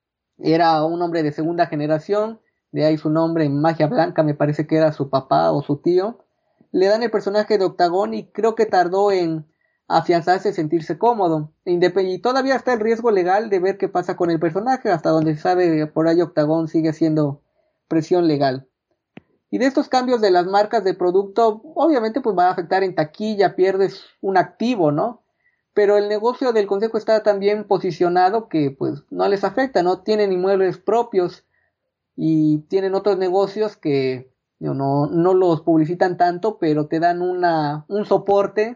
era un hombre de segunda generación, de ahí su nombre en Magia Blanca, me parece que era su papá o su tío. Le dan el personaje de Octagón y creo que tardó en afianzarse y sentirse cómodo. Y todavía está el riesgo legal de ver qué pasa con el personaje, hasta donde se sabe por ahí Octagón sigue siendo presión legal. Y de estos cambios de las marcas de producto, obviamente pues va a afectar en taquilla, pierdes un activo, ¿no? Pero el negocio del consejo está tan bien posicionado que pues no les afecta, ¿no? Tienen inmuebles propios y tienen otros negocios que no, no los publicitan tanto, pero te dan una, un soporte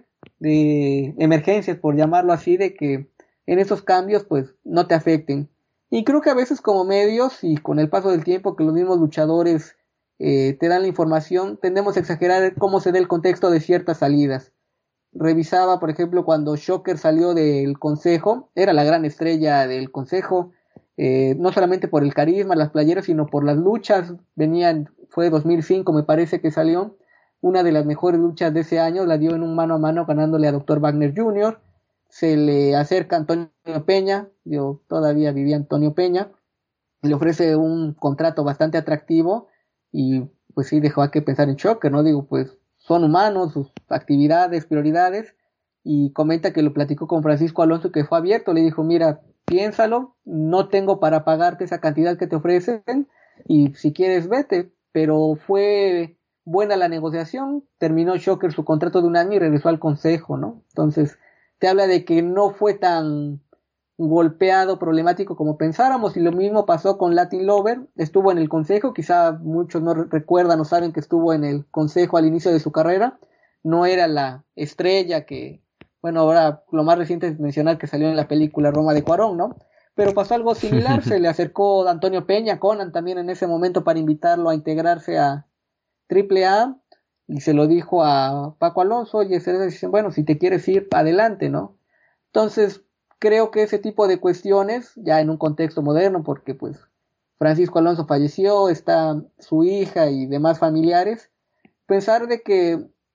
de emergencias, por llamarlo así, de que en esos cambios pues no te afecten. Y creo que a veces como medios y con el paso del tiempo que los mismos luchadores eh, te dan la información, tendemos a exagerar cómo se da el contexto de ciertas salidas. Revisaba, por ejemplo, cuando Shocker salió del consejo, era la gran estrella del consejo, eh, no solamente por el carisma, las playeras, sino por las luchas. Venían, fue dos mil cinco me parece que salió, una de las mejores luchas de ese año, la dio en un mano a mano ganándole a doctor Wagner junior Se le acerca Antonio Peña, yo todavía vivía Antonio Peña, le ofrece un contrato bastante atractivo y pues sí dejó a que pensar en Shocker, ¿no? Digo, pues son humanos, sus actividades, prioridades, y comenta que lo platicó con Francisco Alonso, que fue abierto, le dijo, mira, piénsalo, no tengo para pagarte esa cantidad que te ofrecen, y si quieres vete, pero fue buena la negociación, terminó Shocker su contrato de un año y regresó al consejo, ¿no? Entonces, te habla de que no fue tan golpeado, problemático como pensáramos, y lo mismo pasó con Latin Lover, estuvo en el consejo, quizá muchos no recuerdan o saben que estuvo en el consejo al inicio de su carrera, no era la estrella que, bueno, ahora lo más reciente es mencionar que salió en la película Roma de Cuarón, ¿no? Pero pasó algo similar, se le acercó Antonio Peña, Conan también en ese momento para invitarlo a integrarse a triple A, y se lo dijo a Paco Alonso, y ese dice, bueno, si te quieres ir, adelante, ¿no? Entonces, creo que ese tipo de cuestiones, ya en un contexto moderno, porque pues Francisco Alonso falleció, está su hija y demás familiares, pensar de que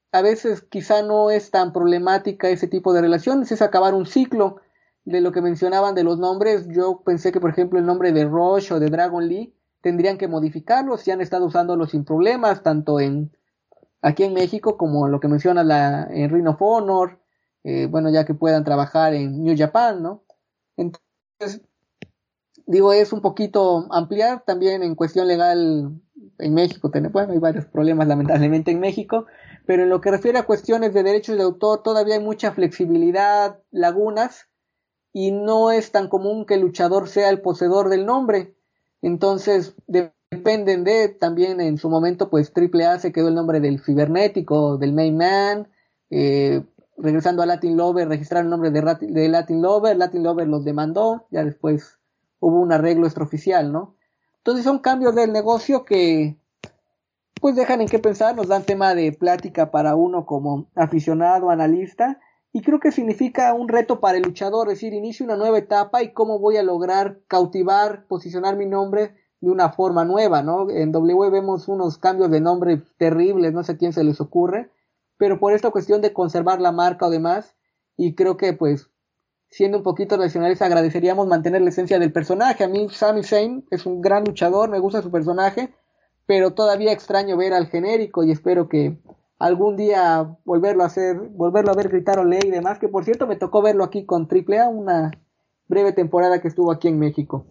a veces quizá no es tan problemática ese tipo de relaciones, es acabar un ciclo. De lo que mencionaban de los nombres, yo pensé que por ejemplo el nombre de Roche o de Dragon Lee tendrían que modificarlos, si han estado usándolo sin problemas, tanto en aquí en México como lo que menciona la, en Ring of Honor, eh, bueno, ya que puedan trabajar en New Japan, ¿no? Entonces, digo, es un poquito ampliar también en cuestión legal en México, bueno, hay varios problemas lamentablemente en México, pero en lo que refiere a cuestiones de derechos de autor todavía hay mucha flexibilidad, lagunas, y no es tan común que el luchador sea el poseedor del nombre. Entonces de, dependen de, también en su momento pues Triple A se quedó el nombre del cibernético, del Main Man, eh, regresando a Latin Lover registraron el nombre de, de Latin Lover, Latin Lover los demandó, ya después hubo un arreglo extraoficial, ¿no? Entonces son cambios del negocio que pues dejan en qué pensar, nos dan tema de plática para uno como aficionado, analista, y creo que significa un reto para el luchador, es decir, inicio una nueva etapa y cómo voy a lograr cautivar, posicionar mi nombre de una forma nueva, ¿no? En W W E vemos unos cambios de nombre terribles, no sé a quién se les ocurre, pero por esta cuestión de conservar la marca o demás, y creo que pues, siendo un poquito nacionales, agradeceríamos mantener la esencia del personaje. A mí Sami Zayn es un gran luchador, me gusta su personaje, pero todavía extraño ver al genérico y espero que algún día volverlo a hacer, volverlo a ver gritar Olé y demás, que por cierto me tocó verlo aquí con Triple A, una breve temporada que estuvo aquí en México.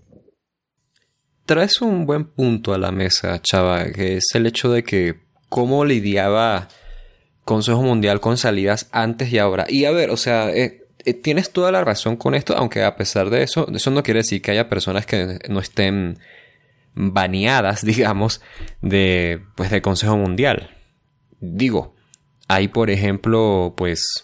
Traes un buen punto a la mesa, Chava, que es el hecho de que cómo lidiaba Consejo Mundial con salidas antes y ahora. Y a ver, o sea, eh, eh, tienes toda la razón con esto, aunque a pesar de eso, eso no quiere decir que haya personas que no estén baneadas, digamos, de, pues, del Consejo Mundial. Digo, hay por ejemplo, pues,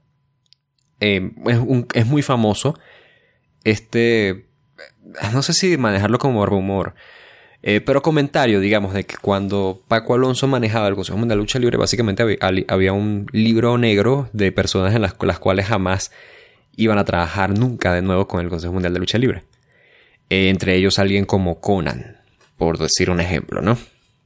eh, es, un, es muy famoso este, no sé si manejarlo como rumor, eh, pero comentario, digamos, de que cuando Paco Alonso manejaba el Consejo Mundial de Lucha Libre, básicamente había, había un libro negro de personas en las, las cuales jamás iban a trabajar nunca de nuevo con el Consejo Mundial de Lucha Libre. Eh, entre ellos alguien como Conan, por decir un ejemplo, ¿no?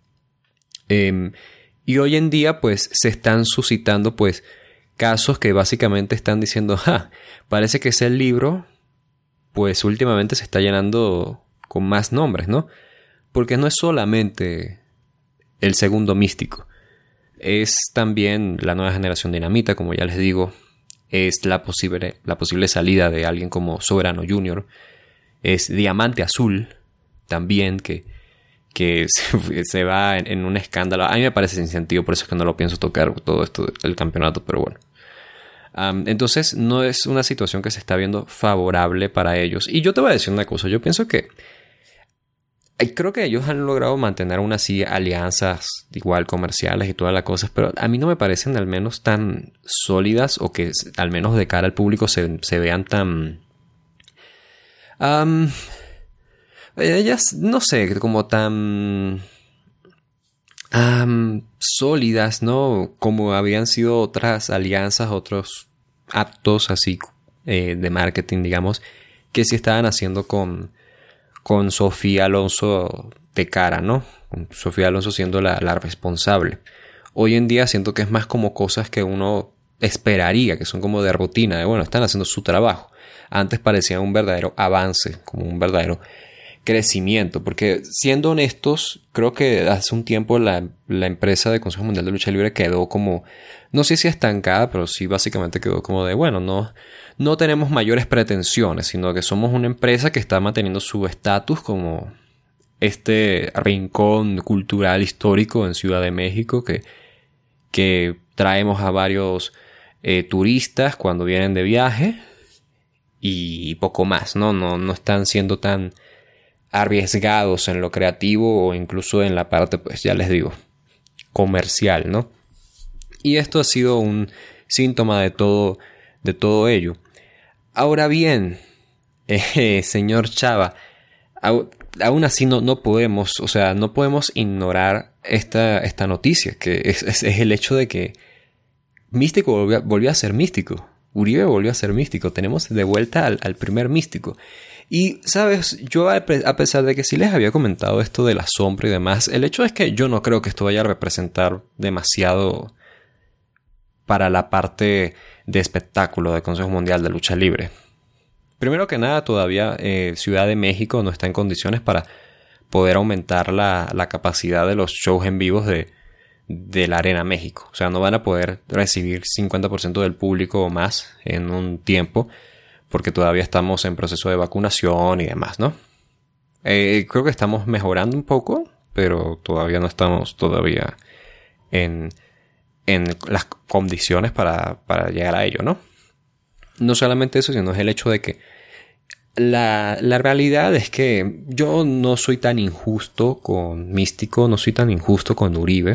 Eh, Y hoy en día, pues, se están suscitando, pues, casos que básicamente están diciendo, ja, parece que ese libro, pues, últimamente se está llenando con más nombres, ¿no? Porque no es solamente el segundo místico. Es también la nueva generación dinamita, como ya les digo. Es la posible, la posible salida de alguien como Soberano junior Es Diamante Azul, también, que... que se, se va en, en un escándalo. A mí me parece sin sentido, por eso es que no lo pienso tocar todo esto del campeonato, pero bueno. Um, entonces no es una situación que se está viendo favorable para ellos. Y yo te voy a decir una cosa, yo pienso que creo que ellos han logrado mantener aún así alianzas igual comerciales y todas las cosas, pero a mí no me parecen al menos tan sólidas o que al menos de cara al público se, se vean tan... Um, ellas, no sé, como tan um, sólidas, ¿no? Como habían sido otras alianzas, otros actos así eh, de marketing, digamos, que sí estaban haciendo con, con Sofía Alonso de cara, ¿no? Con Sofía Alonso siendo la, la responsable. Hoy en día siento que es más como cosas que uno esperaría, que son como de rutina, de bueno, están haciendo su trabajo. Antes parecía un verdadero avance, como un verdadero crecimiento, porque siendo honestos, creo que hace un tiempo la, la empresa de Consejo Mundial de Lucha Libre quedó como, no sé si estancada, pero sí básicamente quedó como de, bueno, no, no tenemos mayores pretensiones, sino que somos una empresa que está manteniendo su estatus como este rincón cultural histórico en Ciudad de México, que, que traemos a varios eh, turistas cuando vienen de viaje y poco más, ¿no? No, no están siendo tan arriesgados en lo creativo o incluso en la parte, pues ya les digo, comercial, ¿no? Y esto ha sido un síntoma de todo, de todo ello. Ahora bien, eh, señor Chava, au, aún así no, no podemos, o sea, no podemos ignorar esta, esta noticia, que es, es, es el hecho de que Místico volvió, volvió a ser místico. Uribe volvió a ser místico. Tenemos de vuelta al, al primer místico. Y, ¿sabes? Yo, a pesar de que sí les había comentado esto de la sombra y demás, el hecho es que yo no creo que esto vaya a representar demasiado para la parte de espectáculo del Consejo Mundial de Lucha Libre. Primero que nada, todavía eh, Ciudad de México no está en condiciones para poder aumentar la, la capacidad de los shows en vivos de, de la Arena México. O sea, no van a poder recibir cincuenta por ciento del público o más en un tiempo, porque todavía estamos en proceso de vacunación y demás, ¿no? Eh, creo que estamos mejorando un poco, pero todavía no estamos todavía en, en las condiciones para, para llegar a ello, ¿no? No solamente eso, sino es el hecho de que la, la realidad es que yo no soy tan injusto con Místico, no soy tan injusto con Uribe,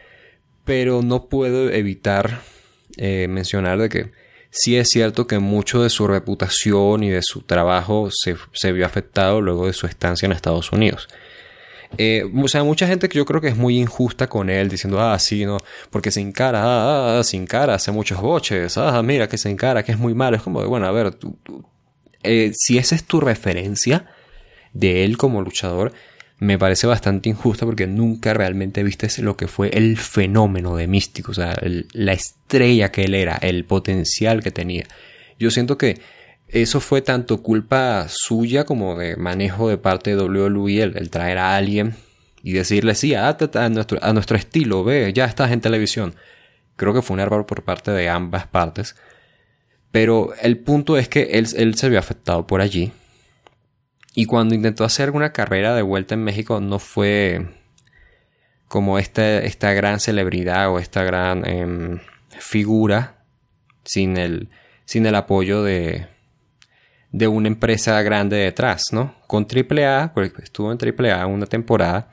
pero no puedo evitar eh, mencionar de que sí es cierto que mucho de su reputación y de su trabajo se, se vio afectado luego de su estancia en Estados Unidos. Eh, o sea, mucha gente que yo creo que es muy injusta con él, diciendo, ah, sí, no, porque se encara, ah, ah, se encara, hace muchos boches, ah, mira que se encara, que es muy malo. Es como de, bueno, a ver, tú, tú, eh, si esa es tu referencia de él como luchador, me parece bastante injusta porque nunca realmente viste lo que fue el fenómeno de Místico, o sea, el, la estrella que él era, el potencial que tenía. Yo siento que eso fue tanto culpa suya como de manejo de parte de doble u doble u E, el, el traer a alguien y decirle, sí, adáptate a nuestro, a nuestro estilo, ve, ya estás en televisión. Creo que fue un error por parte de ambas partes. Pero el punto es que él, él se vio afectado por allí. Y cuando intentó hacer una carrera de vuelta en México, no fue como esta, esta gran celebridad o esta gran eh, figura sin el, sin el apoyo de, de una empresa grande detrás, ¿no? Con triple A, porque estuvo en triple A una temporada,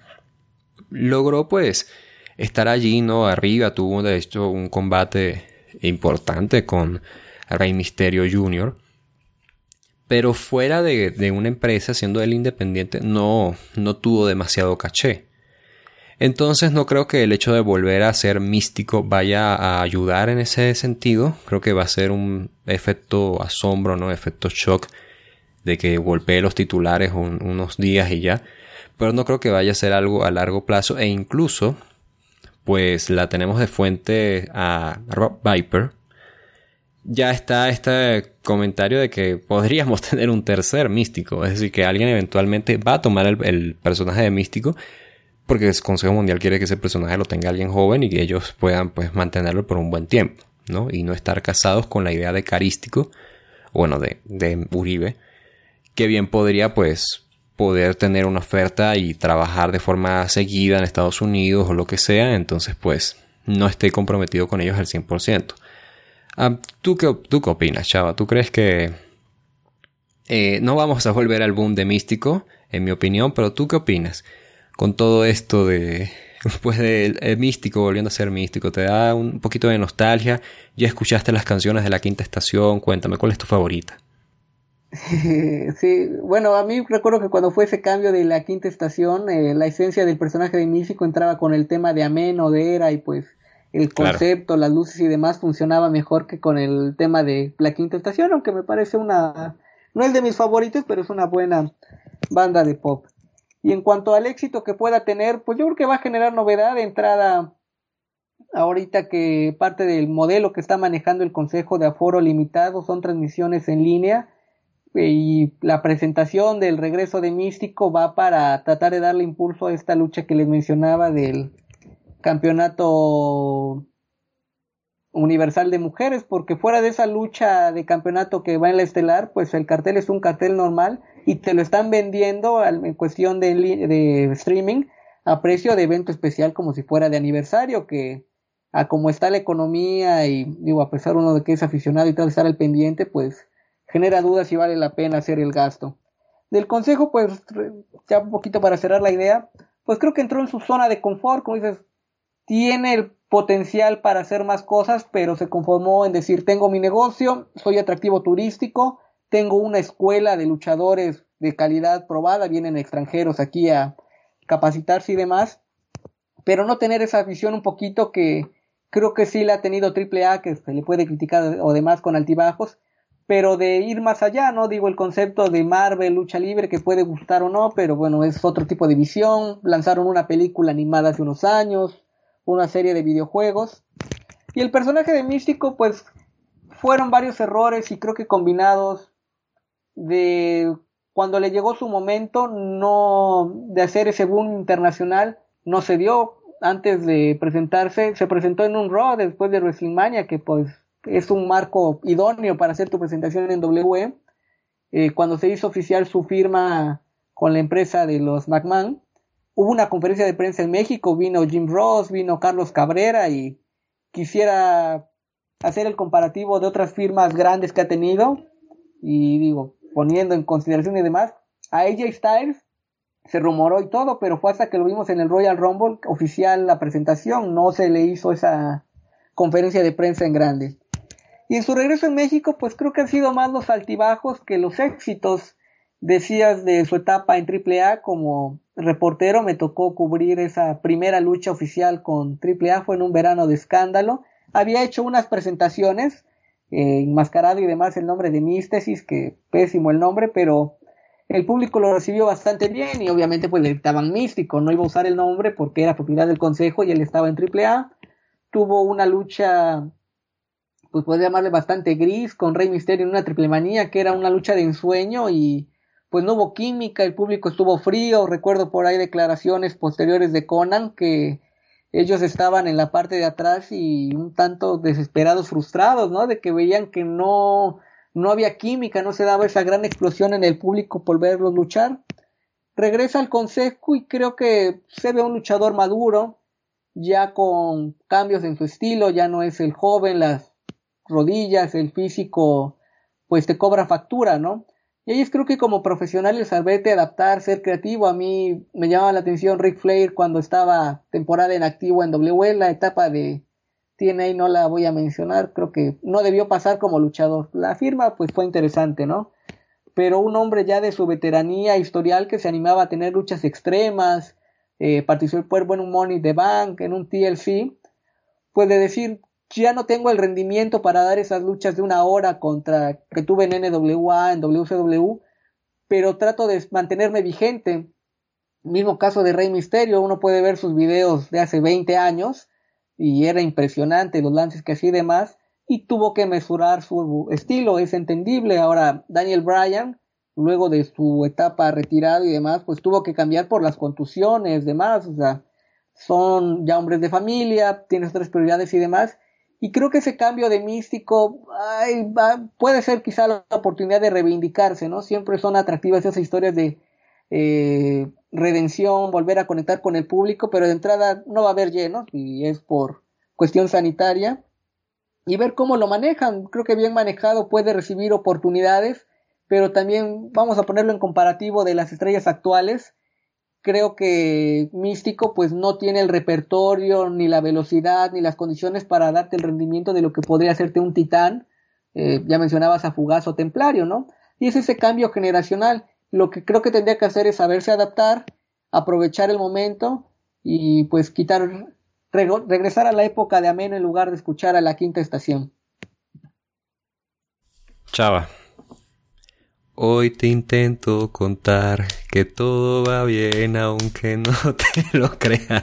logró pues estar allí, ¿no? Arriba, tuvo de hecho un combate importante con Rey Mysterio junior Pero fuera de, de una empresa, siendo él independiente, no, no tuvo demasiado caché. Entonces no creo que el hecho de volver a ser Místico vaya a ayudar en ese sentido. Creo que va a ser un efecto asombro, ¿no? Efecto shock de que golpee los titulares un, unos días y ya. Pero no creo que vaya a ser algo a largo plazo. E incluso, pues la tenemos de fuente a Rob Viper. Ya está este comentario de que podríamos tener un tercer Místico. Es decir, que alguien eventualmente va a tomar el, el personaje de Místico, porque el Consejo Mundial quiere que ese personaje lo tenga alguien joven y que ellos puedan pues mantenerlo por un buen tiempo, ¿no? Y no estar casados con la idea de Carístico, bueno, de, de Uribe, que bien podría pues poder tener una oferta y trabajar de forma seguida en Estados Unidos o lo que sea. Entonces pues no esté comprometido con ellos al cien por ciento. Ah, ¿tú, qué, ¿Tú qué opinas, Chava? ¿Tú crees que eh, no vamos a volver al boom de Místico, en mi opinión? Pero ¿tú qué opinas con todo esto de, pues, de, de Místico volviendo a ser Místico? ¿Te da un poquito de nostalgia? ¿Ya escuchaste las canciones de La Quinta Estación? Cuéntame, ¿cuál es tu favorita? Sí, bueno, a mí recuerdo que cuando fue ese cambio de La Quinta Estación, eh, la esencia del personaje de Místico entraba con el tema de ameno, de era, y pues el concepto, claro, las luces y demás funcionaba mejor que con el tema de La Quinta Estación, aunque me parece una, no es de mis favoritos, pero es una buena banda de pop. Y en cuanto al éxito que pueda tener, pues yo creo que va a generar novedad de entrada ahorita, que parte del modelo que está manejando el Consejo de Aforo Limitado son transmisiones en línea, y la presentación del regreso de Místico va para tratar de darle impulso a esta lucha que les mencionaba del campeonato universal de mujeres, porque fuera de esa lucha de campeonato que va en la estelar, pues el cartel es un cartel normal y te lo están vendiendo en cuestión de, de streaming a precio de evento especial, como si fuera de aniversario, que a como está la economía y digo, a pesar uno de que es aficionado y tal, estar al pendiente, pues genera dudas si vale la pena hacer el gasto. Del consejo, pues ya un poquito para cerrar la idea, pues creo que entró en su zona de confort, como dices, tiene el potencial para hacer más cosas, pero se conformó en decir, tengo mi negocio, soy atractivo turístico, tengo una escuela de luchadores de calidad probada, vienen extranjeros aquí a capacitarse y demás, pero no tener esa visión un poquito que creo que sí la ha tenido triple A, que se le puede criticar o demás con altibajos, pero de ir más allá, ¿no? Digo, el concepto de Marvel, lucha libre, que puede gustar o no, pero bueno, es otro tipo de visión. Lanzaron una película animada hace unos años, una serie de videojuegos, Y el personaje de Místico, pues, fueron varios errores y creo que combinados de cuando le llegó su momento no de hacer ese boom internacional, no se dio antes de presentarse, se presentó en un Raw después de WrestleMania, que pues es un marco idóneo para hacer tu presentación en W W E. Eh, cuando se hizo oficial su firma con la empresa de los McMahon, hubo una conferencia de prensa en México, vino Jim Ross, vino Carlos Cabrera y quisiera hacer el comparativo de otras firmas grandes que ha tenido y digo, poniendo en consideración y demás, a A J Styles se rumoró y todo, pero fue hasta que lo vimos en el Royal Rumble oficial la presentación, no se le hizo esa conferencia de prensa en grande. Y en su regreso en México, pues creo que han sido más los altibajos que los éxitos. Decías de su etapa en Triple A, como reportero me tocó cubrir esa primera lucha oficial con Triple A, fue en un verano de escándalo. Había hecho unas presentaciones, eh, enmascarado y demás el nombre de Místesis, que pésimo el nombre, pero el público lo recibió bastante bien y obviamente pues le gritaban Místico, no iba a usar el nombre porque era propiedad del consejo y él estaba en Triple A. Tuvo una lucha, pues puede llamarle bastante gris, con Rey Mysterio en una triple manía, que era una lucha de ensueño y pues no hubo química, el público estuvo frío. Recuerdo por ahí declaraciones posteriores de Conan que ellos estaban en la parte de atrás y un tanto desesperados, frustrados, ¿no? De que veían que no, no había química, no se daba esa gran explosión en el público por verlos luchar. Regresa al consejo y creo que se ve un luchador maduro, ya con cambios en su estilo, ya no es el joven, las rodillas, el físico, pues te cobra factura, ¿no? Y ahí es creo que como profesional el saberte adaptar, ser creativo. A mí me llamaba la atención Ric Flair cuando estaba temporada en activo en W W E, la etapa de T N A no la voy a mencionar, creo que no debió pasar como luchador. La firma pues fue interesante, ¿no? Pero un hombre ya de su veteranía historial que se animaba a tener luchas extremas, eh, participó en un Money in the Bank, en un T L C, pues de decir, ya no tengo el rendimiento para dar esas luchas de una hora contra que tuve en N W A, en W C W, pero trato de mantenerme vigente. Mismo caso de Rey Mysterio, uno puede ver sus videos de hace veinte años y era impresionante los lances que hacía y demás, y tuvo que mesurar su estilo, es entendible. Ahora Daniel Bryan, luego de su etapa retirado y demás, pues tuvo que cambiar por las contusiones, demás, o sea, son ya hombres de familia, tienes otras prioridades y demás. Y creo que ese cambio de Místico ay, va, puede ser quizá la oportunidad de reivindicarse, ¿no? Siempre son atractivas esas historias de eh, redención, volver a conectar con el público, pero de entrada no va a haber llenos y es por cuestión sanitaria. Y ver cómo lo manejan, creo que bien manejado puede recibir oportunidades, pero también vamos a ponerlo en comparativo de las estrellas actuales. Creo que Místico pues no tiene el repertorio, ni la velocidad, ni las condiciones para darte el rendimiento de lo que podría hacerte un titán. Eh, ya mencionabas a Fugaz o Templario, ¿no? Y es ese cambio generacional. Lo que creo que tendría que hacer es saberse adaptar, aprovechar el momento y pues quitar, re- regresar a la época de Ameno en lugar de escuchar a la Quinta Estación. Chava, hoy te intento contar que todo va bien aunque no te lo creas.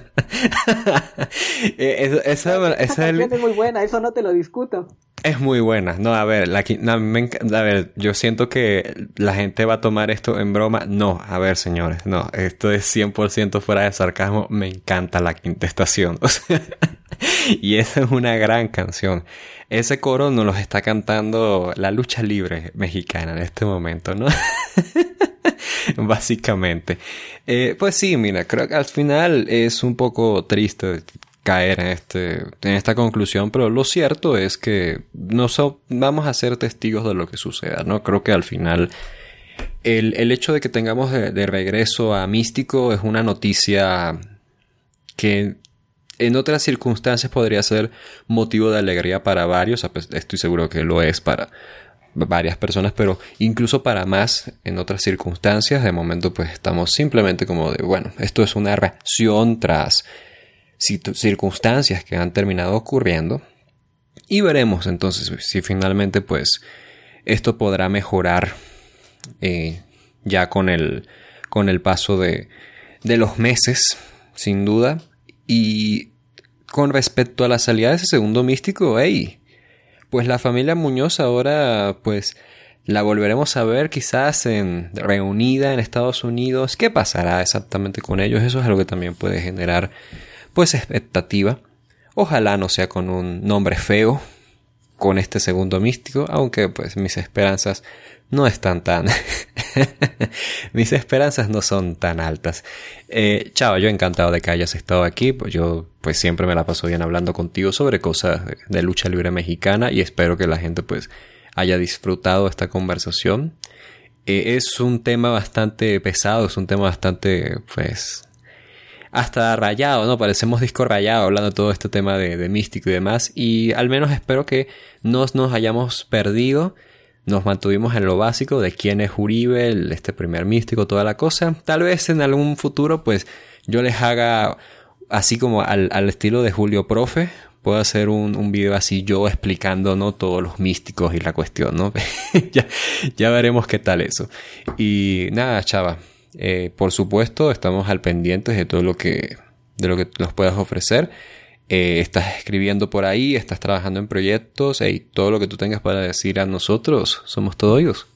esa, esa, esa esa canción es muy buena, eso no te lo discuto. Es muy buena. No, a ver, la, no, me enc- a ver, yo siento que la gente va a tomar esto en broma. No, a ver, señores, no, esto es cien por ciento fuera de sarcasmo. Me encanta La Quinta Estación. O sea, y esa es una gran canción. Ese coro nos los está cantando la lucha libre mexicana en este momento, ¿no? Básicamente. Eh, pues sí, mira, creo que al final es un poco triste caer en este en esta conclusión, pero lo cierto es que no so, vamos a ser testigos de lo que suceda, ¿no? Creo que al final el, el hecho de que tengamos de, de regreso a Místico es una noticia que en otras circunstancias podría ser motivo de alegría para varios. Estoy seguro que lo es para varias personas, pero incluso para más en otras circunstancias. De momento pues estamos simplemente como de, bueno, esto es una reacción tras circunstancias que han terminado ocurriendo y veremos entonces si finalmente pues esto podrá mejorar eh, ya con el con el paso de, de los meses, sin duda. Y con respecto a la salida de ese segundo místico, hey, pues la familia Muñoz ahora, pues, la volveremos a ver quizás en, reunida en Estados Unidos. ¿Qué pasará exactamente con ellos? Eso es algo que también puede generar, pues, expectativa. Ojalá no sea con un nombre feo, con este segundo místico, aunque, pues, mis esperanzas no están tan... mis esperanzas no son tan altas. Eh, Chava, yo encantado de que hayas estado aquí. Pues yo, pues, siempre me la paso bien hablando contigo sobre cosas de, de lucha libre mexicana y espero que la gente, pues, haya disfrutado esta conversación. Eh, es un tema bastante pesado, es un tema bastante, pues, hasta rayado, ¿no? Parecemos disco rayado hablando de todo este tema de, de místico y demás. Y al menos espero que no nos hayamos perdido. Nos mantuvimos en lo básico de quién es Uribe, el, este primer místico, toda la cosa. Tal vez en algún futuro, pues, yo les haga así como al, al estilo de Julio Profe. Puedo hacer un, un video así yo explicando, ¿no? Todos los místicos y la cuestión, ¿no? ya, ya veremos qué tal eso. Y nada, Chava. Eh, por supuesto, estamos al pendiente de todo lo que, de lo que nos puedas ofrecer. Eh, estás escribiendo por ahí, estás trabajando en proyectos, y todo lo que tú tengas para decir a nosotros, somos todos oídos.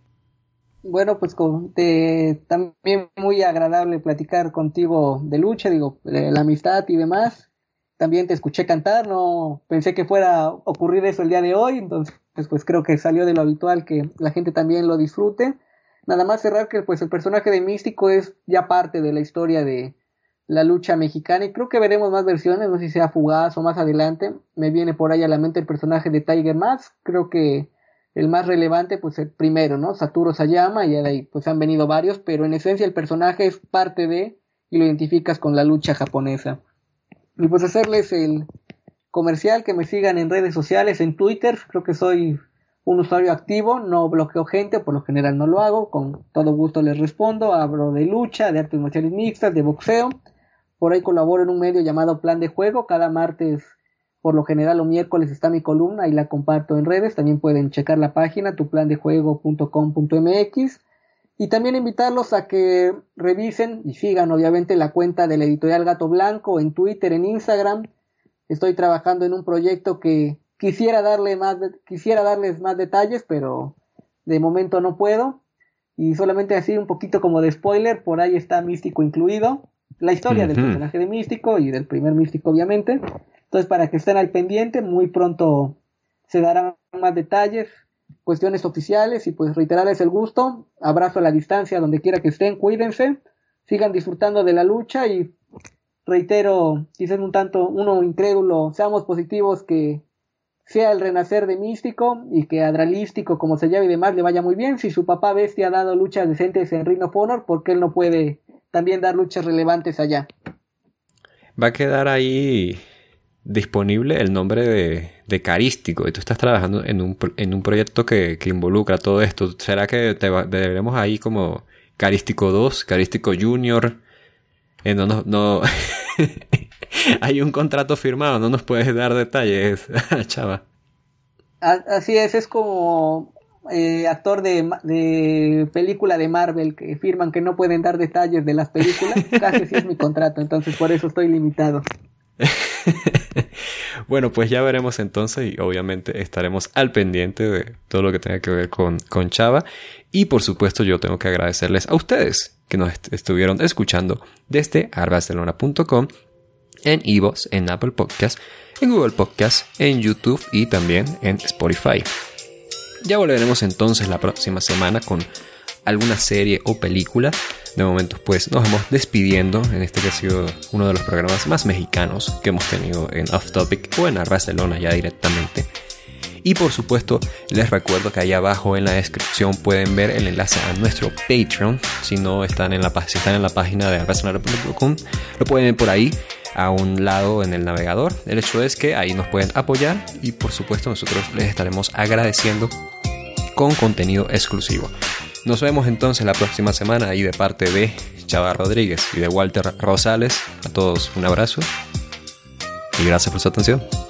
Bueno, pues con, te, también muy agradable platicar contigo de lucha, digo, de la amistad y demás. También te escuché cantar, no pensé que fuera a ocurrir eso el día de hoy, entonces pues creo que salió de lo habitual que la gente también lo disfrute. Nada más cerrar que pues el personaje de Místico es ya parte de la historia de la lucha mexicana y creo que veremos más versiones, no sé si sea Fugaz o más adelante. Me viene por ahí a la mente el personaje de Tiger Mask, creo que el más relevante pues el primero, ¿no? Satoru Sayama, y de ahí pues han venido varios, pero en esencia el personaje es parte de y lo identificas con la lucha japonesa. Y pues hacerles el comercial, que me sigan en redes sociales, en Twitter, creo que soy un usuario activo, no bloqueo gente, por lo general no lo hago, con todo gusto les respondo, hablo de lucha, de artes marciales mixtas, de boxeo, por ahí colaboro en un medio llamado Plan de Juego, cada martes, por lo general o miércoles está mi columna y la comparto en redes, también pueden checar la página tu plan de juego punto com punto m x. Y también invitarlos a que revisen y sigan obviamente la cuenta de la editorial Gato Blanco en Twitter, en Instagram. Estoy trabajando en un proyecto que quisiera darle más, quisiera darles más detalles, pero de momento no puedo. Y solamente así un poquito como de spoiler, por ahí está Místico incluido. La historia uh-huh. del personaje de Místico y del primer Místico obviamente. Entonces para que estén al pendiente, muy pronto se darán más detalles, cuestiones oficiales y pues reiterarles el gusto, abrazo a la distancia donde quiera que estén, cuídense, sigan disfrutando de la lucha y reitero, quizás un tanto uno incrédulo, seamos positivos, que sea el renacer de Místico y que a Dralístico, como se llame y demás, le vaya muy bien. Si su papá Bestia ha dado luchas decentes en Ring of Honor, ¿por qué él no puede también dar luchas relevantes allá? Va a quedar ahí disponible el nombre de, de Carístico y tú estás trabajando en un, en un proyecto que, que involucra todo esto. ¿Será que te va, deberemos ahí como Carístico dos, Carístico Junior? Eh, no, no, no. Hay un contrato firmado, no nos puedes dar detalles, Chava. Así es, es como eh, actor de, de película de Marvel que firman que no pueden dar detalles de las películas. Casi así es mi contrato, entonces por eso estoy limitado. Bueno, pues ya veremos entonces y obviamente estaremos al pendiente de todo lo que tenga que ver con, con Chava. Y por supuesto yo tengo que agradecerles a ustedes que nos est- estuvieron escuchando desde arbarcelona punto com, en iVoox, en Apple Podcast, en Google Podcast, en YouTube y también en Spotify. Ya volveremos entonces la próxima semana con alguna serie o película. De momento pues nos vamos despidiendo en este que ha sido uno de los programas más mexicanos que hemos tenido en Off Topic o en Barcelona ya directamente. Y por supuesto les recuerdo que ahí abajo en la descripción pueden ver el enlace a nuestro Patreon. Si no están en la, si están en la página de arbarcelona punto com, lo pueden ver por ahí a un lado en el navegador. El hecho es que ahí nos pueden apoyar y por supuesto nosotros les estaremos agradeciendo con contenido exclusivo. Nos vemos entonces la próxima semana ahí de parte de Chava Rodríguez y de Walter Rosales. A todos un abrazo y gracias por su atención.